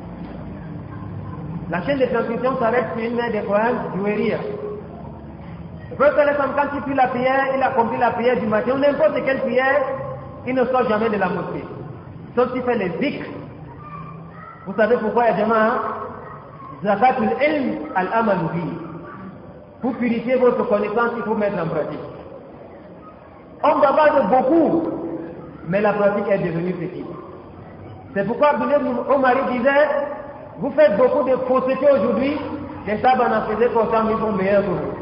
La chaîne de transmission s'arrête sur une main des croyants Juwériya. Le prophète quand il prie la prière, il accomplit la prière du matin, ou n'importe quelle prière, il ne sort jamais de la mosquée. Sauf s'il fait les zikr. Vous savez pourquoi il y a jama'a? Zakatul ilm al-amalu bi. Pour purifier votre connaissance, il faut mettre en pratique. On bavarde beaucoup, mais la pratique est devenue petite. C'est pourquoi Abdullah ibn Omar disait, vous faites beaucoup de fausseté aujourd'hui, les sabbats en faisaient pourtant, mais ils sont meilleurs que vous.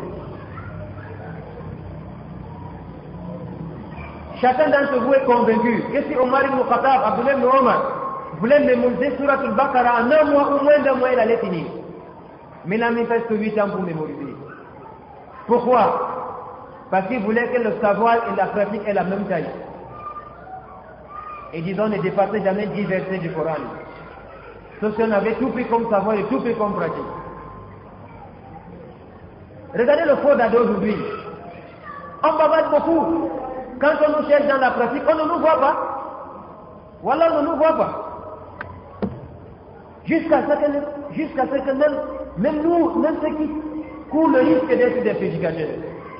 Chacun d'entre vous est convaincu que si Omar ibn Khattab, Abdullah ibn Omar, voulait mémoriser Surat al-Baqarah en un mois ou moins d'un mois, il allait finir. Mais il a mis presque huit ans pour mémoriser. Pourquoi? Parce qu'il voulait que le savoir et la pratique aient la même taille. Et disons, ne dépassez jamais dix versets du Coran. Sauf si on avait tout pris comme savoir et tout pris comme pratique. Regardez le faux d'ado aujourd'hui. On bavarde beaucoup. Quand on nous cherche dans la pratique, on ne nous voit pas. Voilà, on ne nous voit pas. Jusqu'à ce que, jusqu'à ce que même, même nous, même ceux qui courent le risque d'être des prédicateurs.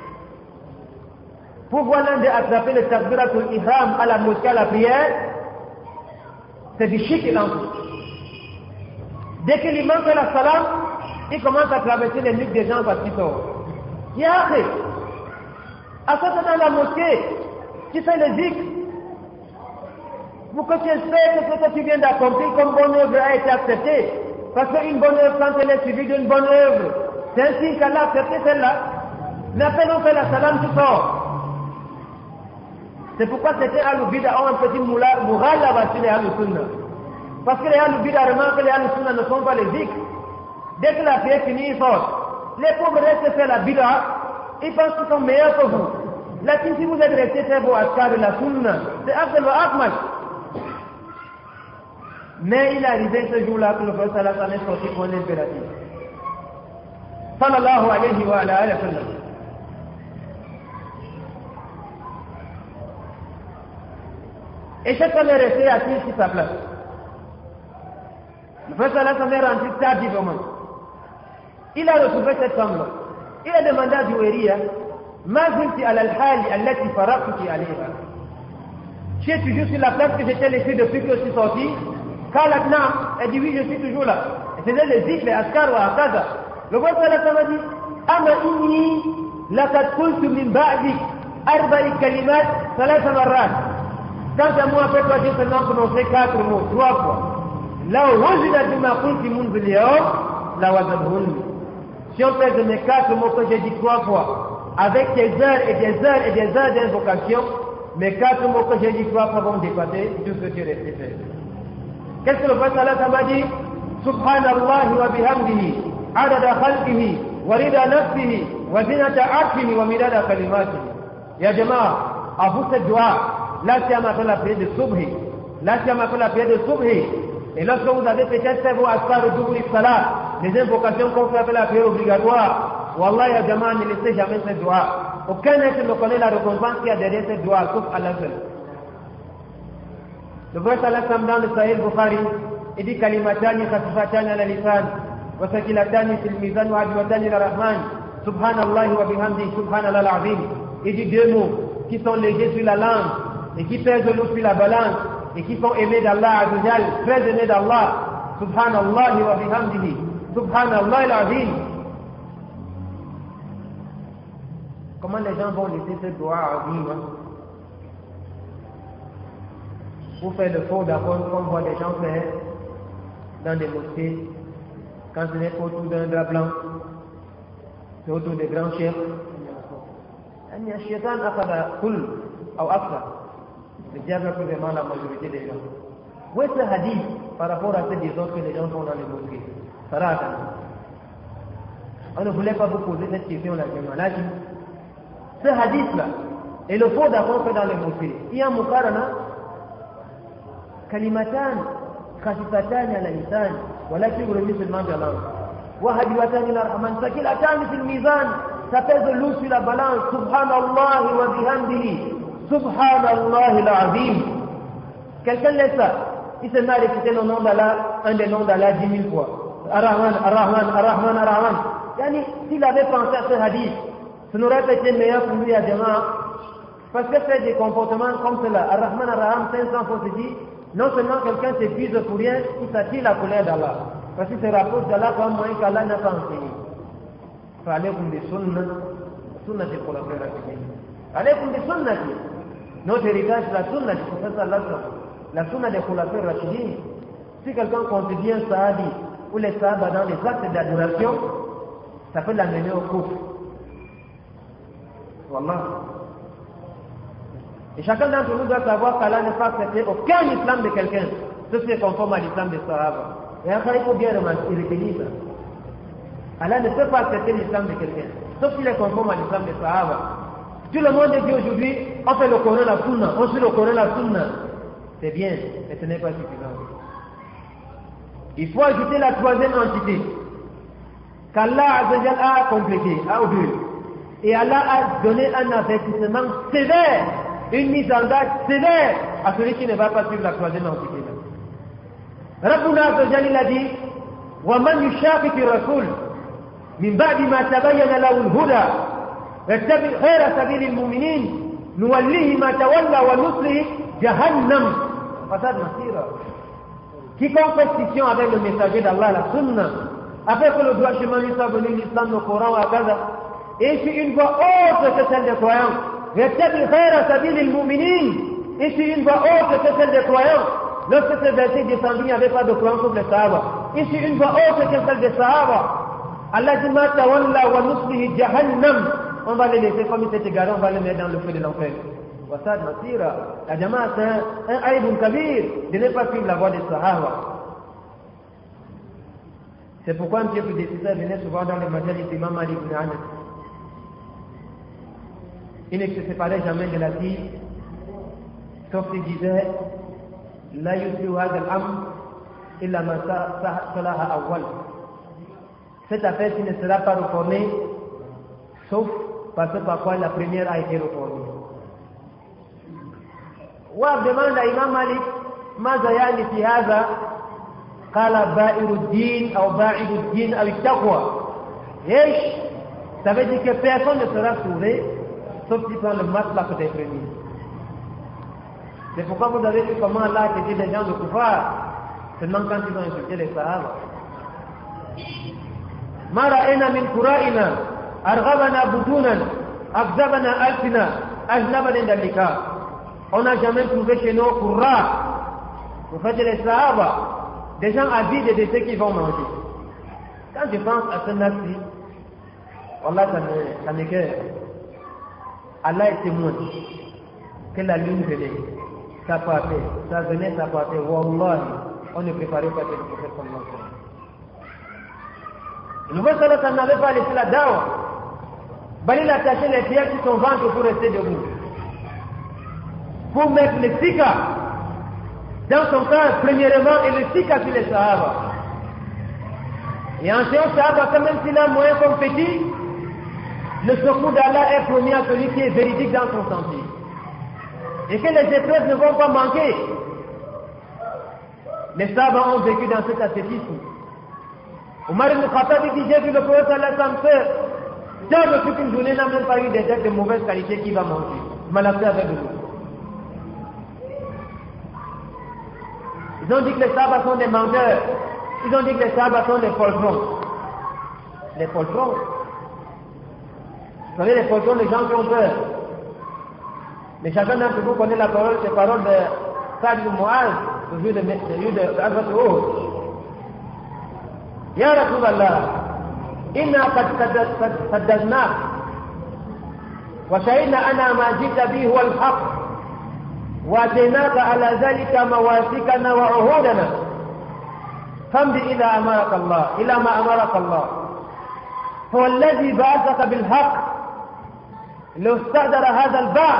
Pour voir l'un d'attraper le takbiratul ihram à la mosquée, à la prière, c'est du chic et l'enfant. Dès que l'imam fait la salam, il commence à traverser les nuques des gens parce qu'il sort. Ya akhi, à ça dans la mosquée, tu fais le zikr, pour que tu espères que ce que tu viens d'accomplir comme bonne œuvre a été accepté. Parce qu'une bonne œuvre, quand elle est suivie d'une bonne œuvre, c'est un signe qu'Allah a accepté celle-là. Mais après on fait la salam, tu sors. C'est pourquoi certains Al-Bida ont un petit moral là-bas sur les Al-Sunna. Parce que les Al-Bida remarquent que les Al-Sunna ne sont pas les zikr. Dès que la prière finit, ils sortent. Les pauvres restent faire la bida, ils pensent qu'ils sont meilleurs que vous. Là, si vous êtes restés faire vos askar de la Sunna, c'est Abdel wa Akmal. Mais il est arrivé ce jour-là que le prophète sallallahu alayhi wa sallam est sorti pour un impératif. Sallallahu alayhi wa sallam. Et chaque femme est restée assise sur sa place. Le prophète sallallahu alayhi wa sallam est rentré tardivement. Il a retrouvé cette femme-là. Il a demandé à Juwairiya, Ma zilti ala al-hali allati faraqtuki alayha. Tu es toujours sur la place que j'étais laissée depuis que je suis sorti? Qalat na'am. Elle dit oui, je suis toujours là. Elle faisait les zikr, les askar wa akaza. Le prophète sallallahu alayhi wa sallam a dit, Ama inni laqad qultu min ba'dik arba'i kalimat thalatha marrat. Quant à moi, après toi, j'ai seulement prononcé quatre mots, trois fois. Là où wajida bima qulti munzu al-yawm la wazadhunni. Si on pèse mes quatre mots que j'ai dit trois fois, avec des heures et des heures et des heures d'invocation, mes quatre mots que j'ai dit trois fois vont dépasser tout ce que tu restes fait. Qu'est-ce que le prophète sallallahu alayhi wa sallam a dit? Subhanallah wa bihamdihi, adada khalqihi, wa rida nafsihi, wa zinata arshihi, wa midada kalimatihi. Ya Jama'a, à vous cette dua, là c'est à ma fait la prière de Subhi, là c'est à ma fait la prière de Subhi. Et lorsque vous avez peut-être fait vos askar au salat, les invocations qu'on fait avec la prière obligatoire, Wallah ya Jama'a, ne laissez jamais cette dua. Aucun être ne connaît la récompense qu'il y a derrière cette dua, sauf Allah seul. Le prophète sallallahu alayhi wa sallam dans le Sahih Bukhari, il dit Kalimatani khafifatani ala lisan, wa sakilatani fil mizan wa adwatani ila rahman, subhanallah wa bihamdi, subhanallah al-azim. Il dit deux mots qui sont légers sur la langue et qui pèsent lourd sur la balance et qui sont aimés d'Allah Azzawajal, très aimés d'Allah. Subhanallah wa bihamdihi, subhanallah al-azim. Comment les gens vont laisser ce doigt à vivre? Pour faire le faux d'abord qu'on voit des gens faire dans des mosquées, quand ce n'est pas autour d'un drap blanc, c'est autour des grands chefs. Le diable a pris vraiment la majorité des gens. Où est ce hadith par rapport à ces désordres que les gens font dans les mosquées? Sarah, on ne voulait pas vous poser cette question là, là ce hadith-là et le faux d'abord fait dans les mosquées. Il y a un mukarana, kalimatan, khafifatan ala lisan, walakin remis seulement de la langue. Wa hadwatan ila rahman, sakilatan fil mizan, ça pèse lourd sur la balance. Subhanallah wa bihamdihi, subhanallah al-azim. Quelqu'un laisse ça, il se met à répéter le nom d'Allah, un des noms d'Allah dix mille fois. Ar-Rahman, Ar-Rahman, Ar-Rahman, Ar-Rahman. Yani, s'il avait pensé à ce hadith, ce n'aurait pas été meilleur pour lui à demain. Parce que faire des comportements comme cela, Ar-Rahman, Ar-Rahman, cinq cents fois se dit, non seulement quelqu'un s'épuise pour rien, il s'attire la colère d'Allah. Parce qu'il se rapproche d'Allah comme moyen qu'Allah n'a pas enseigné. Fa'alaykum bi sunnah, sunnati khulafai rashidin. Alaykum bi sunnati. Notre héritage, la sunna du prophète sallallahu alayhi wa sallam, la sunna des khulafai rashidin. Si quelqu'un considère bien sahabi ou les sahaba dans les actes d'adoration, ça peut l'amener au kufr. Wallah. Et chacun d'entre nous doit savoir qu'Allah ne pas accepter aucun islam de quelqu'un, ce qui est conforme à l'islam des Sahaba. Et après, il faut bien retenir ça. Allah ne peut pas accepter l'islam de quelqu'un, sauf qu'il est conforme à l'islam des Sahaba. Tout le monde dit aujourd'hui, on fait le Coran la Sunna, on suit le Coran la Sunna. C'est bien, mais ce n'est pas suffisant. Il faut ajouter la troisième entité, qu'Allah Azzawajal a complété, a oublié. Et Allah a donné un avertissement sévère, une mise en garde sévère à celui qui ne va pas suivre la troisième entité. Rabbuna Azzawajal il a dit وَمَنْ يُشَاقِقِ الرَّسُولِ مِنْ بَعْدِ مَا تَبَيَّنَ لَهُ الْهُدَى وَيَتَّبِعْ غَيْرَ سَبِيلِ الْمُؤْمِنِينَ نُوَلِّهِ مَا تَوَلَّى وَنُصْلِهِ جَهَنَّمَ. Fasad Masira. Quiconque fait scission avec le messager d'Allah, la Sunna, après que le droit chemin lui soit venu, l'islam, le Coran, à Gaza, et suit une voie autre que celle des croyants, وَيَتَّبِعْ غَيْرَ سَبِيلِ الْمُؤْمِنِينَ, et suit une voie autre que celle des croyants. Lorsque ce verset est descendu, il n'y avait pas de croyants sauf les Sahaba. Et suit une voie autre que celle des Sahaba. Allah dit ma tawalla wa nuslihi jahannam. On va les laisser comme ils s'étaient égarés, on va les mettre dans le feu de l'enfer. Wasad Masira. La Jama'a, c'est un, un aïboun kabir de ne pas suivre la voie des Sahaba. C'est pourquoi un chef décideur venait souvent dans les majalis d'Imam Malik ibn Anas. Il ne se séparait jamais de la fille, sauf qu'il disait la yuslihu hadha al-amr illa ma salaha awwal. Cette affaire qui ne sera pas reformée, sauf parce que par quoi la première a été reformée. Wahb demande à Imam Malik, ماذا يعني في هذا؟ قال بائر الدين أو باعد الدين أو التقوى. Et ça veut dire que personne ne sera sauvé sauf si prend le maslak des premiers. C'est pourquoi vous avez vu comment Allah a traité des gens de Koufar seulement quand ils ont insulté les Sahaba. ما رأينا من قرائنا أرغبنا بدونا أكذبنا ألسنا أجنبنا عند اللقاء. On n'a jamais trouvé chez nous Qurra, vous faites les Sahaba, des gens avides de ceux qui vont manger. Quand je pense à ce nasi, Wallah, ça m'écoeure. Allah est témoin que la lune venait, ça partait, ça venait, ça partait. Wallah, on ne préparait pas que le prophète comme ça. Le prophète sallallahu alayhi wa sallam n'avait pas laissé la dawa. Ben, il attachait les pierres sur son ventre pour rester debout. Pour mettre le sika dans son cœur, premièrement, et le sika sur les Sahaba. Et en séance Sahaba, quand même s'il a moyen comme petit, le secours d'Allah est promis à celui qui est véridique dans son sentier. Et que les épreuves ne vont pas manquer. Les Sahaba ont vécu dans cet ascétisme. Omar ibn Khattab dit, j'ai vu le prophète sallallahu alayhi wa sallam faire, dans le toute une journée, n'a même pas eu des têtes de mauvaise qualité qui va manger. Malapé avec de l'eau. Ils ont dit que les Sahaba sont des menteurs. Ils ont dit que les Sahaba sont des poltrons. Les poltrons. Vous savez, les poltrons, les gens qui ont peur. Mais chacun d'entre vous connaît la parole, les paroles de Saad ibn Mu'az, au lieu de Hazrat Uhud. Ya Rasulallah, inna qad saddadnak, wa shahidna anna ma jita bihi huwa al-haq. واتيناك على ذلك مواثيقنا وعهودنا فامض الى امرك الله الى ما امرك الله فوالذي بعثك بالحق لو استهدر هذا البعث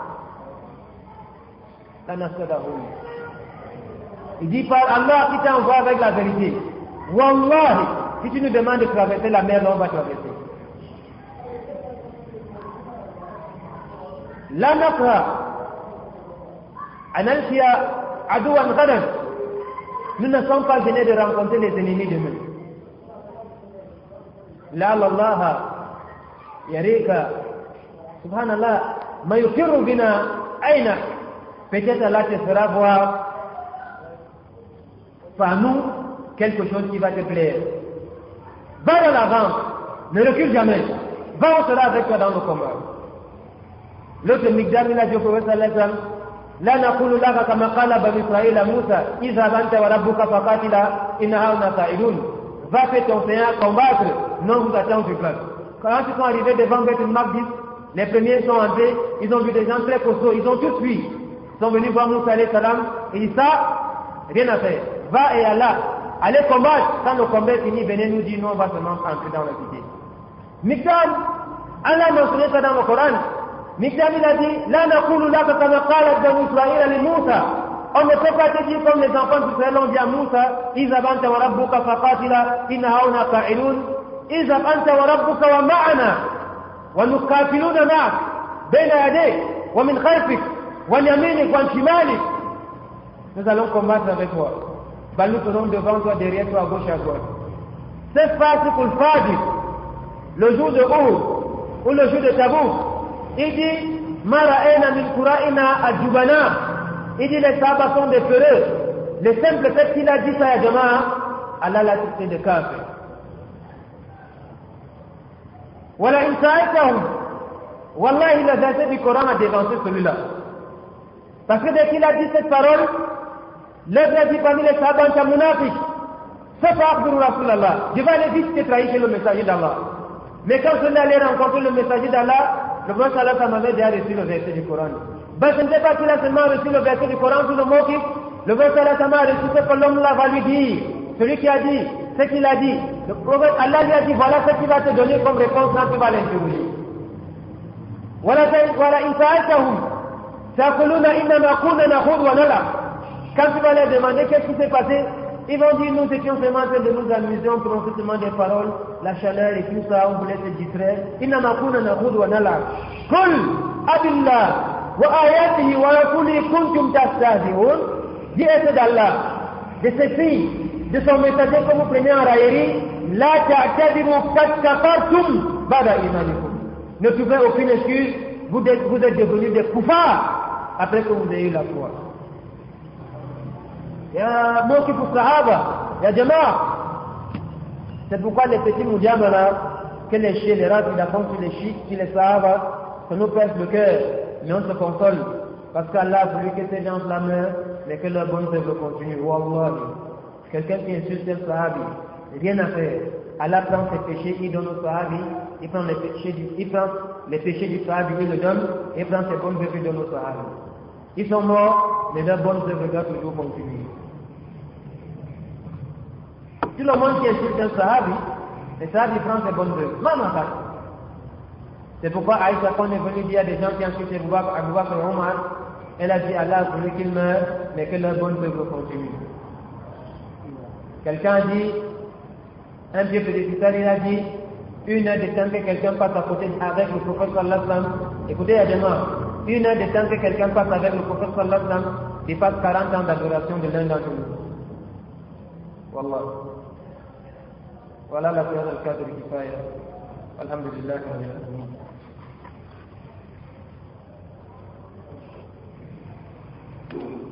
لنفسده. Il dit par Allah qui t'envoie avec la vérité, Wallahi, si tu nous demandes de traverser la mer, on va traverser. La nakra Analfia Adouan Ghadan. Nous ne sommes pas venus de rencontrer les ennemis demain. La Allah Yarika Subhanallah Mayukiru bina Aina. Peut-être Allah te fera voir par nous quelque chose qui va te plaire. Va de l'avant, ne recule jamais. Va, on sera avec toi dans nos combats. L'autre Migdam, il a dit au prophète sallallahu alayhi wa sallam, لا نقول لك كما قال بني إسرائيل موسى اذهب أنت وربك فقاتلا إن هؤلاء قاعدون. Va faire ton Seigneur combattre, non vous attendons sur place. Quand ils sont arrivés devant Beth Magdis, les premiers sont entrés, ils ont vu des gens très costauds, ils ont tous fui. Ils sont venus voir Moussa alayhi salam, et ils disent ça, rien à faire. Va et Allah, allez combattre. Quand le combat est fini, venez nous dire, nous on va seulement entrer dans la cité. Mikdam, Allah a mentionné ça dans le Coran. Mikdam il a dit, la naqulu laka kama qalat banu Israël li Moussa. On ne peut pas te dire comme les enfants d'Israël ont dit à Moussa, izhab anta wa rabbuka faqatila inna hauna qa'ilun. Izhab anta wa rabbuka wa ma'ana wa nuqatiluna ma'ak bayna yadayk wa min khalfik wa yaminik wa shimalik. Nous allons combattre avec toi. Ben, nous serons devant toi, derrière toi, à gauche et à droite. C'est facile pour le Fadi, le jour de Uhud ou le jour de Tabouk. Il dit, Mara'ena min Qura'ina al-Jubana. Il dit, les Sahaba sont des peureux. Le simple fait qu'il a dit ça à Jama'a, Allah l'a traité de kafir. Voilà, in sa'aitahum. Wallahi, le verset du Coran a dévancé celui-là. Parce que dès qu'il a dit cette parole, l'autre a dit parmi les Sahaba, tu es munafiq. C'est pas Abdul Rasulallah. Je vais aller vite te trahir chez le messager d'Allah. Mais quand je allé rencontrer le messager d'Allah, le prophète sallallahu alayhi wa sallam avait déjà reçu le verset du Coran. Ben, ce n'était pas qu'il a seulement reçu le verset du Coran sous le mot qui, le prophète sallallahu alayhi wa sallam a reçu ce que l'homme là va lui dire. Celui qui a dit, ce qu'il a dit. Le prophète, Allah lui a dit, voilà ce qu'il va te donner comme réponse quand tu vas l'interroger. Voilà, voilà, in sa'altahum, sa'kuluna innama kunna nakhud wa nal'ab. Quand tu vas leur demander qu'est-ce qui s'est passé, ils vont dire, nous étions seulement en train de nous amuser, on prononçait seulement des paroles, la chaleur et tout ça, on voulait se distraire. Innama kunna nakhud wa nal'ab. Qul abillah وآياته ورسوله كنتم تستهزئون. Dis est d'Allah, de ses signes, de son messager que vous prenez en raillerie. La ta'tadiru qad kafartum ba'da imanikum. Ne trouvez aucune excuse, vous êtes, vous êtes devenus des koufars après que vous ayez eu la foi. Il y a un mot qui pour Sahaba, il y a Jama'a. C'est pourquoi les petits moudiams là, que les chiens, les rats, ils affrontent sur les chiites, sur les Sahaba, ça nous pèse le cœur, mais on se console. Parce qu'Allah a voulu que ces gens la meurent, mais que leur bonne œuvre continue. Wallah. Quelqu'un qui insulte un Sahabi, rien à faire. Allah prend ses péchés, il donne au Sahabi, il prend les péchés du, il prend les péchés du Sahabi, il le donne, et il prend ses bonnes œuvres, il donne au Sahabi. Ils sont morts, mais leurs bonnes œuvres doivent toujours continuer. Tout le monde qui insulte un Sahabi, le Sahabi prend ses bonnes œuvres. Non, non, ça. C'est pourquoi Aïcha, quand on est venu dire à des gens qui insultent Abu Bakr et Omar, elle a dit Allah a voulu qu'ils meurent, mais que leurs bonnes œuvres continuent. Quelqu'un dit, un vieux prédécesseur, il a dit, une heure de temps que quelqu'un passe à côté avec le prophète sallallahu alayhi wa sallam, écoutez, Adama, une heure de temps que quelqu'un passe avec le prophète sallallahu alayhi wa sallam, dépasse quarante ans d'adoration de l'un d'entre nous. Wallah. Voilà la prière del cadre de Kifaya. Alhamdulillah. Thank you.